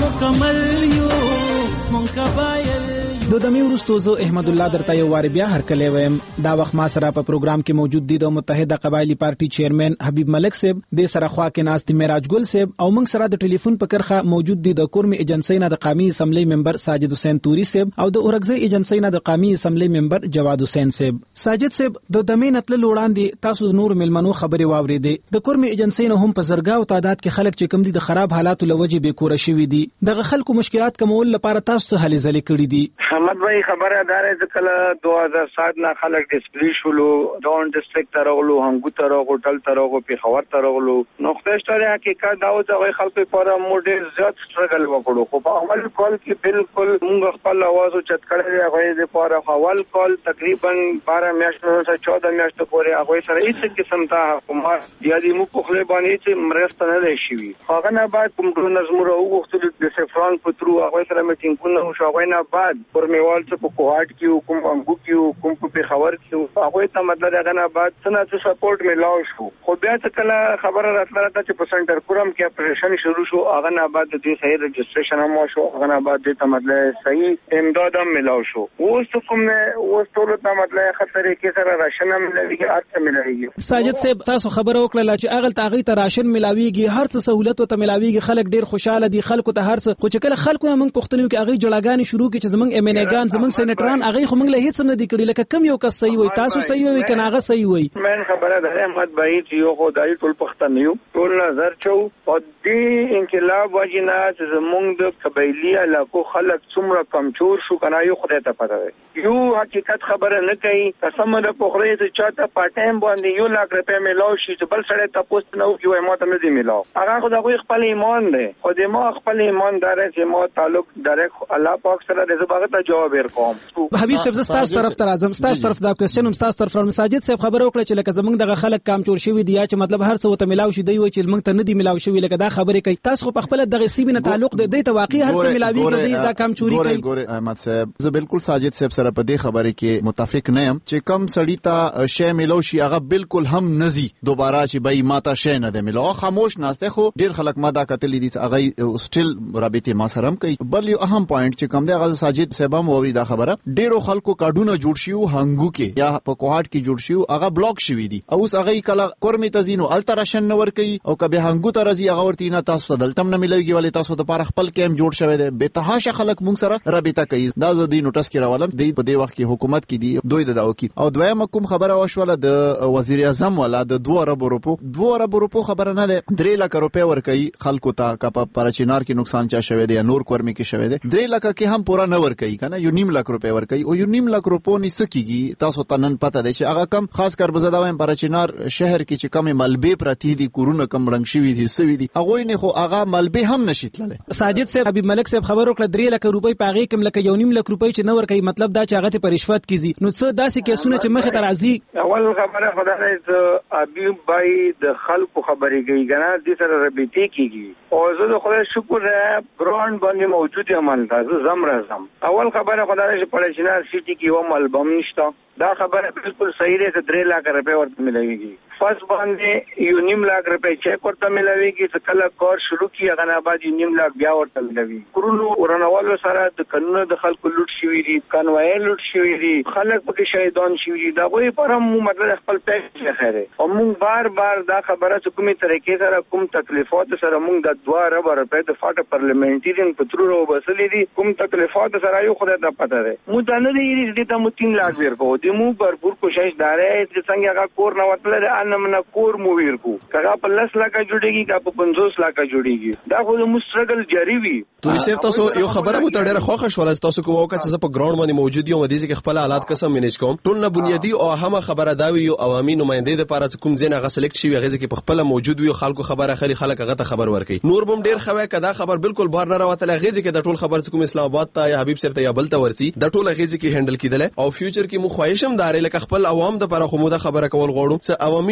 مکمل یو مونږ قبایل د دمي ورستو زه احمد الله درته یو واری بیا هرکلی ویم. دا وخت ما سره په پروګرام کې موجود دي د متحده قبایلی پارټي چیرمن حبیب ملک صاحب، د سره خوا کې ناست معراج ګل صاحب، او موږ سره د ټلیفون په کرخه موجود دي د کورمي ایجنسی نه د قومي اسمبلی ممبر ساجد حسین توري صاحب او د اورګزی ایجنسی نه د قومي اسمبلی ممبر جواد حسین صاحب. ساجد صاحب، د دمي نتل وړاندې تاسو د نور ملمنو خبري واوریدې. د کورمي ایجنسی نه هم په زرګاو تعداد کې خلک چې کم دي د خراب حالاتو لوجه به کور شوي دي. دغه خلکو مشکلات کمول لپاره تاسو څه هلې ځلې کړې دي؟ احمد بھائی خبره دار چې کله دو هزار سات نه خلک ډیسپلی شولو، ډاون ډیسټریکټ ته راغلو، هنګو ته راغلو، ټل ته راغلو، پیښور ته راغلو. نو خدای ستاره حقیقت دا و چې خلکو لپاره موډل زیات سټرګل وکړو، خو په اول کال کې بالکل موږ خپل आवाज او چت کړی هغه د لپاره اول کال تقریبا بارہ میاشتو څخه چودہ میاشتو پورې هغه سره هیڅ قسم ته حکومت یا د مو په خله باندې چې مرسته نه دی شوی. هغه نه بعد کوم ټول نظم راو وختل د سفران پترو هغه سره میټینګونه او هغه نه بعد پرمیوال څخه کوهاټ کې کوم انګو کې کوم په پیښور کې هغه ته مطلب هغه نه بعد څنګه سپورټ ملاو شو. خو بیا چې کله خبره راتله چې په سنټر کورم کې اپریشن شروع شو، هغه نه بعد د دې صحیح رجسټریشن هم شو، هغه نه بعد د مطلب صحیح امداد هم ملاو شو. اوس کوم نه اوس ټول ته مطلب خطرې کې سره راشن هم ملويږي، ارته ملويږي. ساجد صاحب، تاسو خبره وکړه چې اغل تاغي ته راشن ملاويږي، هر څه سہولت ته ملاويږي، خلک ډیر خوشاله دي، خلکو ته هر څه. خو چې کله خلکو موږ پښتنو کې اغه جړاګانی شروع کی چې زمنګ امنګان زمنګ سېنټران اغه خو موږ له هیڅ نه دی کړی، لکه کم یو کس صحیح وي، تاسو صحیح وي کنه هغه صحیح وي. من خبره ده احمد بھائی چې یو خدای ټول پښتون یو، ټول نظر چو او دې انقلاب وجینا چې زمونږ د قبایلی علاقو خلک څومره کمزور شو کنه یو خدای ته پته دی. یو حقیقت خبره نه کوي، قسم ده په خوري چې چاته پټایم باندې یو لاک روپیا ملاو شي چې بل سره تاسو نه وکي ما ته نه دی ملاو. هغه خو دغه خپل ایمان دی، خو دې ما خپل ایمان دار چې ما تعلق ډایرکټ الله پاک سره د زبغه ته جواب ورکوم. حبیب صاحب، تاسو طرف ته راځم، تاسو طرف دا کوېسچن هم تاسو طرف مساجد صاحب خبره وکړه چې لکه زمونږ دغه خلک کمزور شوی دي یا چې مطلب هر څه وته ملاو شي دی وای چې موږ ته نه دی ملاو شوی، لکه دا خبره کوي. تاسو په خپل دغه سی بینه تعلق دی ته واقعي هر څه ملاوي کوي، دا کمزوري کوي. ګوره احمد صاحب، زه بالکل ساجد صاحب سره په دې خبره کې متفق نه یم چې کم سړی ته شی ملاو شي هغه بالکل هم نزي دوباره چې بای ماته شی نه دی ملاو، خاموش ناشته. خو ډیر خلک ما دا کتلی دي چې هغه سټیل رابطه ما سره هم کوي. بل یو اهم پوینټ چې کوم دی هغه ساجد صاحب هم ووري دا خبره، ډیرو خلکو کارډونه جوړ شيو هنګو کې یا په کوهاټ کې جوړ شيو، هغه بلاک شوی دي او اوس هغه کله کورمي تزینو التراشن نور کوي او کبه هنګو ته راځي هغه ورته نه تاسو ته دلتم نه ملويږي، ولې تاسو د پاره خپل کیم جوړ شوی دی. به تهاشه خلک مونږ سره رابطه کوي. دا زه د نوټس کې راولم د په دې وخت کې حکومت کې دی دوی د داو کې. او دویم کوم خبره وشوله د وزیر اعظم ولا د دوه ارب روپو دوه ارب روپو خبره نه ده، درې لک روپیا ور کوي خلکو ته کا په پرچینار کې نقصان چا شوی دی یا نور کورمي کې شوی دی، درې لک کې هم پورا نه ور کوي کنه، یو نیم لک روپیا ور کوي او یو نیم لک روپو نه سکیږي. تاسو ته نن پته دی چې هغه کم خاص کر بزدا وایم پرچینار شهر کې چې کم ملبه پرتی دي کورونه کم رنگ شوی دي سوي دي، هغه نه خو هغه ملبه هم نشیتله. ساجد صاحب، حبیب ملک صاحب خبر وکړه درې لک روپۍ پاغي کم لک یو نیم لک روپۍ چې نور کوي، مطلب دا چې هغه ته پرشوت کیږي. نو څه داسې کیسونه چې مخه ته راځي. اول خبره خدای ته حبیب بھائی د خلکو خبرې کوي کنه، دې سره ربيتي کیږي او زه د خدای شکر ګراوند باندې موجود یم، اندازه زم راځم. اول خبره خدای چې پرچینار سیټي کې و ملبم نشته، دا خبره بالکل صحیح ده چې درې لک روپیا ورته ملويږي. فرض باندې یو نیم لک روپیا چیک ورته ملويږي چې کله کار شروع کی هغه نه بعد یو نیم لک بیا ورته ملوي. کورونو ورنوالو سره د قانون د خلکو لوټ شوی دي، کانوای لوټ شوی دي، خلک پکې شهیدان شوی دي. دا غوي پر هم مطلب خپل پیسې خیره او موږ بار بار دا خبره چې کومه طریقې سره کوم تکلیفات سره موږ د دوه ارب روپیا د فاټ پارلیمنټریان پترو وبسلې دي، کوم تکلیفات سره یو خدای ته پته ده. مو دا نه دی چې ته مو تین لاک ورکو دي، مو भरपूर कोशिश داره چې څنګه هغه کور نه وتل ان من کور مو ورکو، کله په لس لکه جوړیږي کا په پنځوس لکه جوړیږي. دا خو مو سټرګل جاری وي. توري صاحب، تاسو یو خبره مو ډیره خوښه شوله، تاسو کوم وخت چې په ګراوند باندې موجود یم ودی چې خپل حالات قسم مینیج کوم. ټول نه بنیادی او اهمه خبره دا وی او عوامي نمائنده د لپاره کوم ځین هغه سلیکټ شي هغه چې په خپل موجود وي خلکو خبره خري خلک هغه ته خبر ورکي. نور بم ډیر خوي کدا خبر بالکل بار نه راوتل هغه چې د ټول خبر کوم اسلام آباد ته یا حبیب صاحب ته یا بل ته ورسي د ټول هغه چې هندل کیدل او فیوچر کې مو خواهشم دار لکه خپل عوام د لپاره خو مو د خبره کول غواړم چې عوامي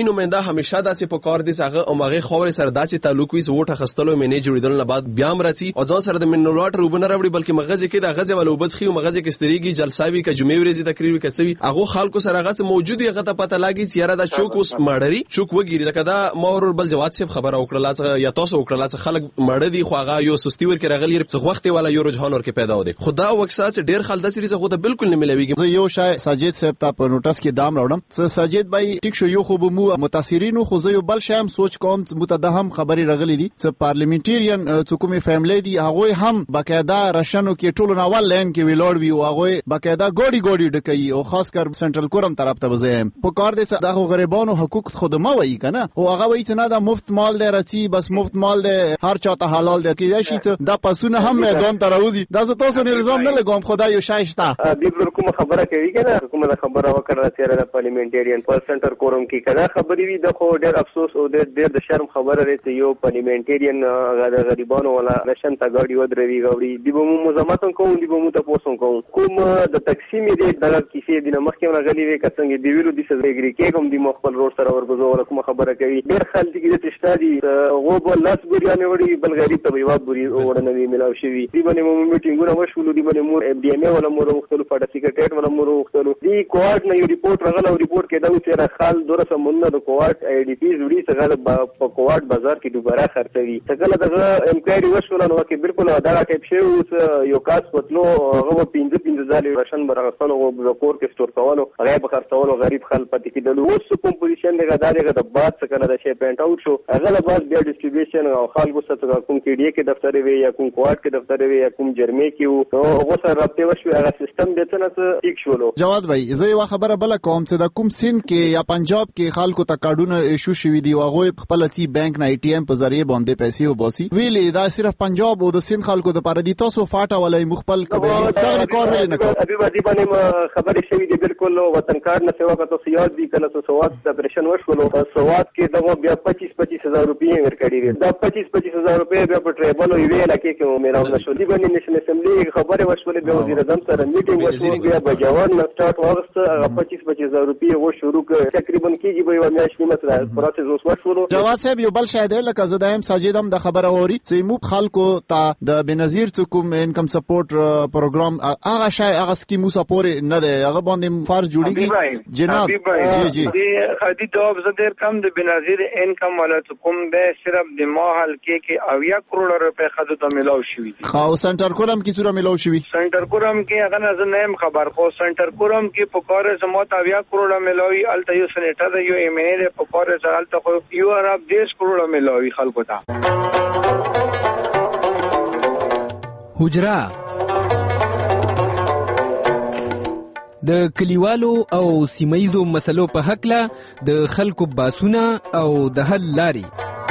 قومي نماینده همیشه داسې په کار دي هغه او هغه خوري سره داسې تعلق وي ووټه خستلو مینې جوړیدل نه بعد بیا مرتي او ځان سره د منرال واټر وبنه راوړي بلکې مغزه کې د غزه ول وبس خي او مغزه کې ستريږي جلساوي ک جمعې ورځې تقریر وکړي هغه خلکو سره هغه موجود هغه ته پته لاګي چې یاره دا چوک اوس ماړري چوک وګيري لکه دا مور بل جواد صاحب خبره وکړه یا تاسو وکړه چې خلک مړ دي خو هغه یو سستی ورکې راغلی څه وخت والا یو رجحان ورکې پیدا ودی خدا وکسات ډیر خلک د سری څه خو بالکل نه ملويږي زه یو شای ساجد صاحب ته په نوټس کې دام راوړم څه ساجد بای ټیک شو یو خو به مو متاثرینو خو زه یو بل شایم سوچ کوم متدهم خبري رغلی دي څه پارلیمنټریان حکومت فیملی دي هغه هم باقاعده رشنو کې ټولو ناول لین کې ویلوړ وی او هغه باقاعده ګوډي ګوډي ډکې او خاص کر سنټرل کورم طرف ته وزایم په کار دي د غریبانو حقوق خدمه وایي کنه او هغه وایي چې نه دا مفت مال دی راځي بس مفت مال دی هر چاته حلال دی کیدای شي چې دا پسونه هم میدان ته راوځي دا تاسو نه الزام نه لګوم خدای یو شایسته د کوم خبره کوي کنه حکومت خبره وکړه چې د پارلیمنټریان پر سنټر کورم کې کله خبري وي د خو ډېر افسوس او ډېر د شرم خبره لري چې یو پارلیمنټریان هغه غریبانو ولا نشن تا غاډي ودروي غوړي دی به مو مزامت کوم دی به مو تاسو کوم کوم د تقسیم دی د کیسې د مخکې غلي وي کڅنګ دی ویلو د سزګری کې کوم دی مخبل روډ سره ورغزو ولا کوم خبره کوي ډېر خلک کې د تشتادي غو بل لاس ګوریا نه وړي بل غریب ته ویوا بوري وړنوي ملاو شي دی باندې مو میټینګونه وشول دی باندې مور اف ډي ام ولا مور مختلف پټ سیکریټریټ ولا مور مختلف دی کوارټ نه یو ریپورت راغله او ریپورت کې دا چې را خال دوره سمونه د کوارټ ای ډي پی زوري څنګه په کوارټ بازار کې دوباره خرڅوي څنګه دغه انکوایري وشول نو کې بالکل دا ټیپ شی او یو کاس پتلو هغه پینځه پینځه ځالې راشن برغسلو او کور کې سٹور کولو هغه به خرڅولو غریب خلک پاتې کېدل اوس کوم پوزیشن دی دا دغه د باد څخه د شی پینټ اوټ شو هغه د باد بیا ډیسټریبیوشن او خلکو سره کوم کې ډی کې دفتر وي یا کوم کوارټ کې دفتر وي یا کوم جرمې کې او هغه سره رابطه وشو هغه سیستم د څه ټیک شولو جواد بھائی زه یو خبره بل کوم چې د کوم سین کې یا پنجاب کې خلکو ته کارډونه ایشو شوی دی او هغه خپل سی بانک نه ای ټی ایم په ذریعہ باندې پیسې وباسي ویلې دا صرف پنجاب او د سین خلکو د پاره دي تاسو فاټا ولای مخبل قبایل دا کار ویل نه کوي ابي باندې باندې خبرې شوی دی بالکل وطنکار نه سیوا کا تو یاد دی کله تو سواد د اپریشن وشولو سواد کې دغه بیا پچیس پچیس هزار روپیه ورکړي دي دا پچیس پچیس هزار روپیه بیا په ټریبل او وی علاقې کې میراو نشو دی باندې نشنل اسمبلی خبره وشولې بیا وزیر اعظم سره میټینګ وشو بیا بجوان نه سٹارټ واغسته هغه پچیس پچیس هزار روپیه و شروع کړ تقریبا کېږي به یو میاشتې مثلا پروسس اوس وشولو جواد صاحب یو بل شاید لکه زدایم ساجد هم د خبره اوري چې مو خلکو ته د بنظیر کوم انکم سپورټ پروګرام هغه شای هغه سکیمو سپورټ نه دی هغه باندې فرض جوړیږي جناب جی جی دی خدي جواب زدر کم د بنظیر انکم ولا کوم به صرف د ماحل کې کې اویا کروڑ روپے خدو ته ملاو شوی خو سنټر کورم کې څوره ملاو شوی سنټر کورم کې هغه نه زنیم خبر خو سنټر کورم کې په کار سمات اویا کروڑ ملاوي الته یو سنټر یو ایم ان ای په کار سره الته خو یو ارب دیش کروڑ ملاوي خلکو ته حجرا د کلیوالو او سیمایزو مسلو په حق له د خلکو باسونه او د حل لاري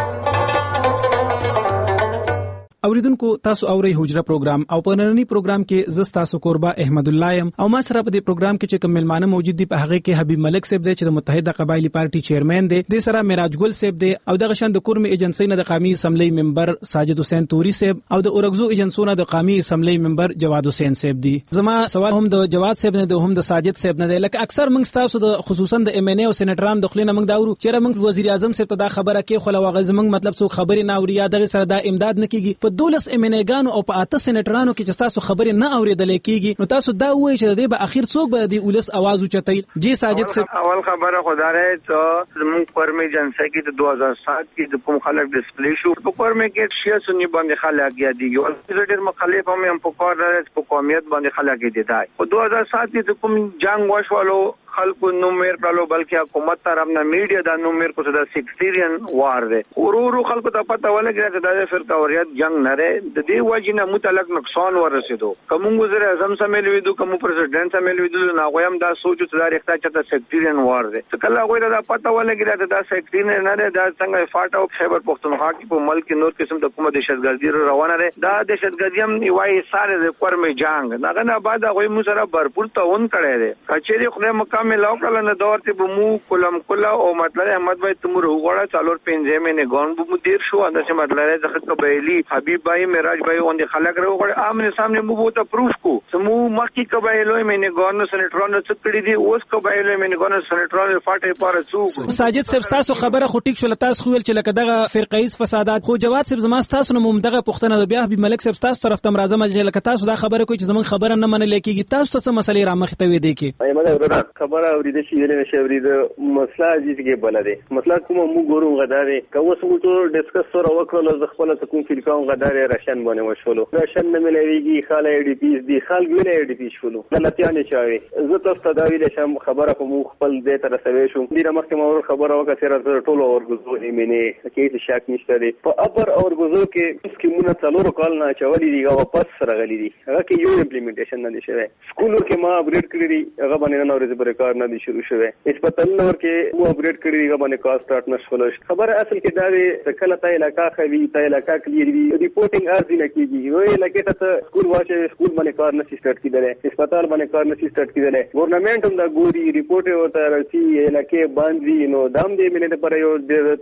اوریدونکو تاسو اوري حجره پروګرام او په نننی پروګرام کې زستا سو قربا احمد الله يم او ما سره په دې پروګرام کې چې کوم ملمانه موجود دي په هغه کې حبیب ملک صاحب دی چې د متحده قبایلی پارټي چیرمن دی د سره معراج ګل صاحب دی او د غشن د کورم ایجنسی نه د قومي اسمبلی ممبر ساجد حسین توري صاحب او د اورغزو ایجنسو نه د قومي اسمبلی ممبر جواد حسین صاحب دی زما سوال هم د جواد صاحب نه د هم د ساجد صاحب نه دی لکه اکثر موږ تاسو د خصوصا د ام ان ای او سېنټران د خلینو موږ داورو چې موږ وزیر اعظم صاحب ته دا خبره کې خو لوغه زمنګ مطلب څو خبري نه اوري یا د سره د امداد نه کیږي په دولس ام ان ای او په اته سېنټرانو کې چې تاسو خبرې نه اوریدل کېږي نو تاسو دا وایي چې د دې به اخر څوک به د ولس आवाज اوچتای جی ساجد صاحب اول خبره خدای ته زموږ پرمه جنسه کې د دوه هزار سات کې د کوم خلک ډسپلی شو په پرمه کې شیا سنی باندې خلک یا دي یو ډېر مخالف هم په کار راځي په قومیت باندې خلک دي دای په دوه هزار سات کې کوم جنگ وشولو خلکو نومیر کړلو بلکې حکومت طرف نه میډیا دا نومیر کو د سیکسټیرین وار دی ورورو خلکو ته پته ولګی چې دا فرقه جنگ نه ده د دې وجنه متعلق نقصان ورسېدو کوم وزیر اعظم سمېل ویدو کوم پرزیدنت سمېل ویدو نه غویم دا سوچو چې دا رښتا چې دا سیکسټیرین وار دی کله غوې دا پته ولګی چې دا سیکسټیرین نه ده دا څنګه فاټ او خیبر پختونخوا کې په ملک نور قسم د کومه دهشتګردي روانه ده دا دهشتګردي هم یوای ساره د کورمه جنگ نه نه بعد غوې مو سره برپور تعاون کړی دی کچېری خو مکه موقع ملاو کله نه دور ته بمو کلم کلا او مطلب احمد بھائی تمور وګړه څلور پنځه مې نه ګون بمو دیر شو اند چې مطلب ځکه قبایلی حبیب بھائی معراج بھائی اون دي خلک راوګړه آمنے سامنے مو بوته پروف کو سمو مکی قبایلو مې نه ګون سنټرال څکړي دي اوس قبایلو مې نه ګون سنټرال فاټه پاره څو ساجد صاحب تاسو خبره خو ټیک شول تاسو خو چې لکه دغه فرقایز فسادات خو جواد صاحب زما تاسو نو ممدغه پښتنه بیا حبیب ملک صاحب تاسو طرف تم راځم چې لکه تاسو دا خبره کوي چې زمون خبره نه منل کېږي تاسو څه مسلې را مخ ته وې دي کې ایمه ورته خبره اورېده شي ویلې نشي اورېده مسله چې بلده مسله کوم مو ګورو غداري کوم څه ټول ډیسکس سره وکړل ز خپل ته کوم فیل کوم غداري راشن باندې وشولو راشن نه ملويږي خاله ای ډی پی دي خال ګل ای ډی پی شولو غلطیانه چاوي زه تاسو ته دا ویل شم خبره کوم خپل دې تر سوي شو دې مخکې مور خبره وکړه چې ټول اورګزو ایمنه کې شک نشته دي په اپر اورګزو کې سکیمونه څلور کال نه چولې دي او واپس راغلي دي هغه کې یو امپلیمنټیشن نه شوی سکولو کې ما اپډیټ کړی دي هغه باندې نه اورځي پر کار نه دي شروع شوی هسپتال نور کې مو اپډیټ کړی دي هغه باندې کار سٹارټ نشول خبره اصل کې دا دی کله ته علاقہ خوي ته علاقہ کلیر وي ریپورټینګ ارزي نه کیږي وای لکه ته سکول واشه سکول باندې کار نه سٹارټ کیدل هسپتال باندې کار نه سٹارټ کیدل ګورنمنت هم دا ګوري ریپورټ ورته راځي علاقې باندې نو دام دې مینه پر یو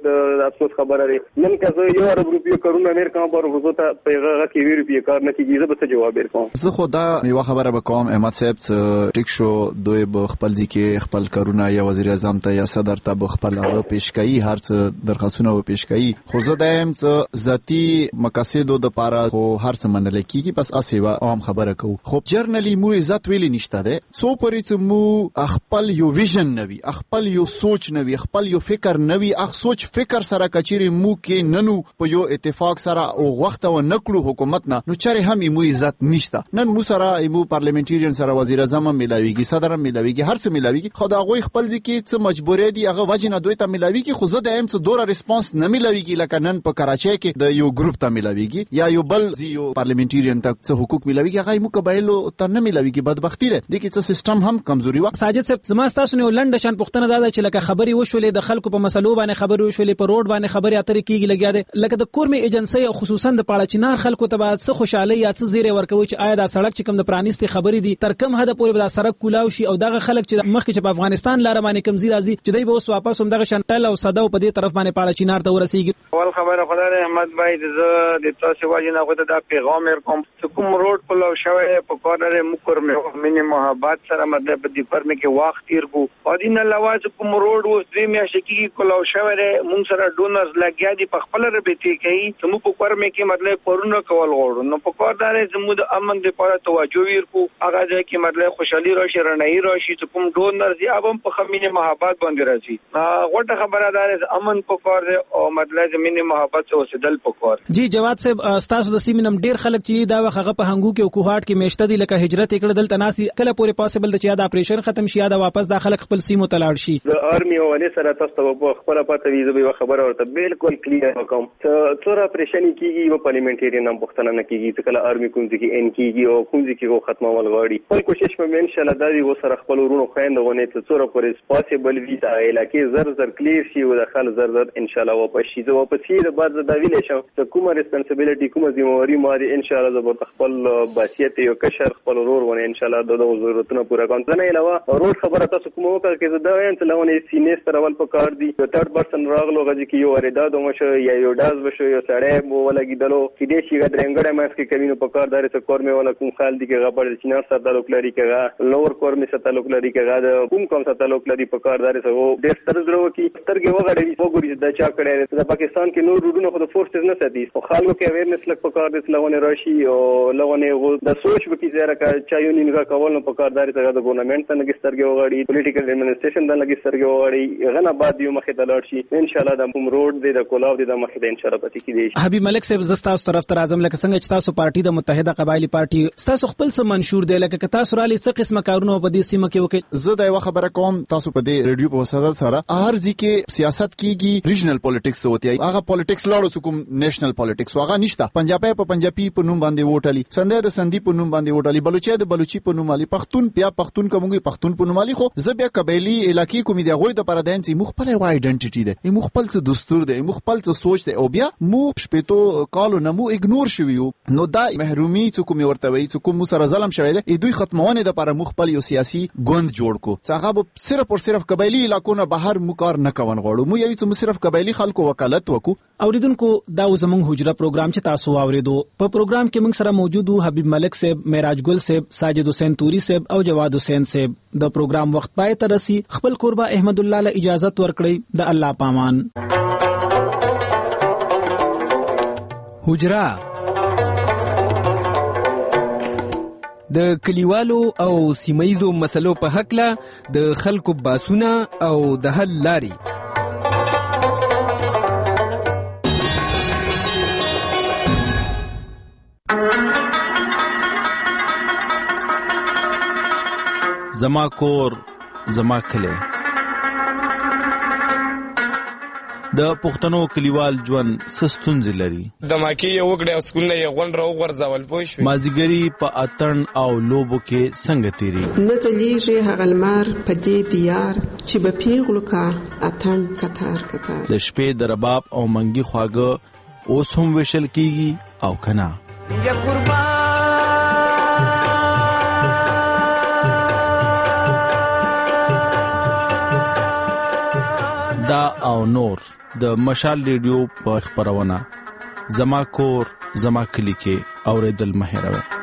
د افسوس خبره ده نن که یو ارب روپیو کرونا مېر کوم پر وګورو ته پیغه کې وی روپیه کار نه کیږي زه به جواب ورکوم زه خو دا یو خبره وکوم احمد صاحب ټیک شو دوی به خپل ځکه خپل کرونا یا وزیر اعظم ته یا صدر ته به خپل پیشکایی هر څه درخواستونه و پیشکایی خو زه دایم څه ذاتی مقاصدو د پاره خو هر څه منل کیږي بس اسیوا عام خبره کو خو جرنلی مو عزت ویلی نشته ده سو پرې څه مو خپل یو ویژن نوي خپل یو سوچ نوي خپل یو فکر نوي اخ سوچ فکر سره کچيري مو کې ننو په یو اتفاق سره او وخت و نکړو حکومت نه نو چره هم مو عزت نشته نن مو سره مو پارلیمنټریان سره وزیر اعظم ملاویږي صدر ملاویږي هر څه ملاویږي خو دا غوي خپل ځکه څه مجبورې دي هغه وجه نه دوی ته ملاویږي خو زه د ایم څه دوره ریسپانس نه ملاویږي لکه نن په کراچۍ کې د یو ګروپ ته ملاویږي یا یو بل یو پارلیمنټریان ته څه حقوق ملاویږي هغه مو قبایلو ته نه ملاویږي بدبختی ده د کې څه سیستم هم کمزوري و ساجد صاحب زما تاسو نه لنډ شان پښتنه دا چې لکه خبري وشولې د خلکو په مسلو باندې خبري وشولې په روډ باندې خبري اترې کیږي لګیا ده لکه د کورمي ایجنسی او خصوصا د پاړه چنار خلکو ته بعد څه خوشاله یا څه زیره ورکوي چې آیا دا سړک چې کوم د پرانیستي خبري دي تر کوم حد پورې دا سړک کولاو شي او دغه خلک چې مخکې چې په افغانستان لار باندې کمزي راځي چې دوی به اوس واپس هم دغه شنټل او صدا په دې طرف باندې پاړه چنار ته ورسیږي اول خبره خدای احمد بھائی د تاسو واجب نه غوته دا پیغام ورکوم کوم روډ په لو شوی په کورنر مکر مې مینه محبت سره مطلب د پر مې کې وخت تیر کو او دین لواز کوم روډ اوس دې مې شکی کو لو شوی مونږ سره ډونرز لګیا دي په خپل ربته کوي زمو په کور مې کې مطلب پرونه کول غوړو نو په کور دار زمو د امن لپاره توجه ورکو هغه ځکه کې مطلب خوشحالي راشي رڼایي راشي چې کوم ډونرز یې ابم په خمینه محبت باندې راځي غوټه خبره دار امن په کور او مطلب زمینه محبت او سدل په کور جی جواد صاحب تاسو د سیمینم ډیر خلک چې دا وخت په هنګو کې او کوهاټ کې میشته دي لکه هجرت کړه دلته ناسي کله پورې پاسبل د چې دا اپریشن ختم شي دا واپس د خلک خپل سیمو ته لاړ شي د ارمي او ولې سره تاسو په خپل پته وی زه به خبره ورته بالکل کلیر وکم چې څوره اپریشن کیږي او پارلیمنټریان هم پښتنه نه کیږي چې کله ارمي کوم ځکه ان کیږي او کوم ځکه ختمول غواړي خپل کوشش په ان شاء الله دا دی و سره خپل ورونو خويندونه ته څوره پورې پاسبل وی دا علاقې زر زر کلیر شي او د خل زر زر ان شاء الله واپس شي زه واپس شي د بعد دا ویل شم ته کومه ریسپانسیبিলিټي کومه ذمہواری ماري ان شاء الله زبر خپل باسیت یو کشر خپل ورور ونه ان شاء الله د ضرورتونو پوره کوم نه علاوه روډ خبره تاسو کومه وکړه چې دا وین چې لونه سینیس تر اول په کار دي د تھرد پرسن راغلو غږی کې یو اړه د مشه یا یو داز بشو یو سړی مو ولګیدلو چې دې شي غدرنګړه ماس کې کمینو په کار دار څه کور مې ولا کوم خال دي کې غبر د چینار سره تعلق لري کې لوور کور مې سره تعلق لري کې دا کوم کوم سره تعلق لري په کار دار څه وو ډېر ستر درو کې سترګې وغړې وګوري دا چا کړي د پاکستان کې نور روډونو خو د فورسز نه سدي خو خلکو کې اویرنس لک په کار دي لونه راشي او لونه د سوچ وکي زیره کا چا یو نیمه کول نو په کار دار څه د ګورنمنت ته لګي سترګې وغړي پولیټیکل ایڈمنسټریشن ته لګي سترګې وغړي غنه بعد یو مخه ته لاړ شي ان شاء الله د کوم روډ دی د کولاو دی د مخه د ان شاء الله پاتې کیږي حبیب ملک صاحب زستا اوس طرف تر اعظم لکه څنګه چې تاسو پارټي د متحده قبایلی پارټي تاسو خپل څه منشور دی لکه تاسو را لې څه قسمه کارونه په دې سیمه کې وکړي زه دا یو خبره کوم تاسو په دې ریډیو په وسیله سره هر ځکه سیاست کیږي ریجنل پالیټکس وتی هغه پالیټکس لاړو کوم نېشنل پالیټکس واغه نشته پنجابي په پنجابي په نوم باندې ووټالي سندې د سندې په نوم باندې ووټالي بلوچي د بلوچي په نوم علي پښتون بیا پښتون کومږي پښتون په نوم علي خو زه بیا قبایلی علاقې کوم دی غوي د پردایم چې مخبل و ائیډنټیټي ده مخبل څه دستور ده مخبل څه سوچ ده او بیا مو شپېتو کالو نه مو اګنور شویو نو دا محرومي چې کوم ورته وي چې کوم سره ظلم شوی ده دوی ختمونه د پر مخبل یو سیاسي ګوند جوړ جوړ کو څنګه به صرف او صرف قبایلی علاقو نه بهر مو کار نه کوون غواړو مو یوه څه صرف قبایلی خلکو وکالت وکړو. اوریدونکو دا زموږ حجره پروګرام چې تاسو واوریدو په پروګرام کې موږ سره موجود حبیب ملک صاحب، معراج ګل صاحب، ساجد حسین توري صاحب او جواد حسین صاحب. د پروګرام وخت پای ته رسی خپل قربا احمد الله له اجازه ورکړي. د الله پامان. حجره د کلیوالو او سیمایزو مسلو په حق له د خلکو باسونه او د حل لاري. زما کور زما کلی. د پښتنو کلیوال ژوند سستونځ لري. د ماکی یو وګړي او سکول نه یو غون راو ورځول پوه شو. مازیګری په اتن او لوبو کې څنګه تیری. نه ځلیږي هغه لمر په دې دیار چې به پیغلو کا اتن کتار کتار. د شپې د رباب او منګي خواږه اوس هم وشل کیږي او کنا. یا قربان دا او نور د مشال ریډیو په خبرونه زما کور زما کلی کې اوریدل مهیروي.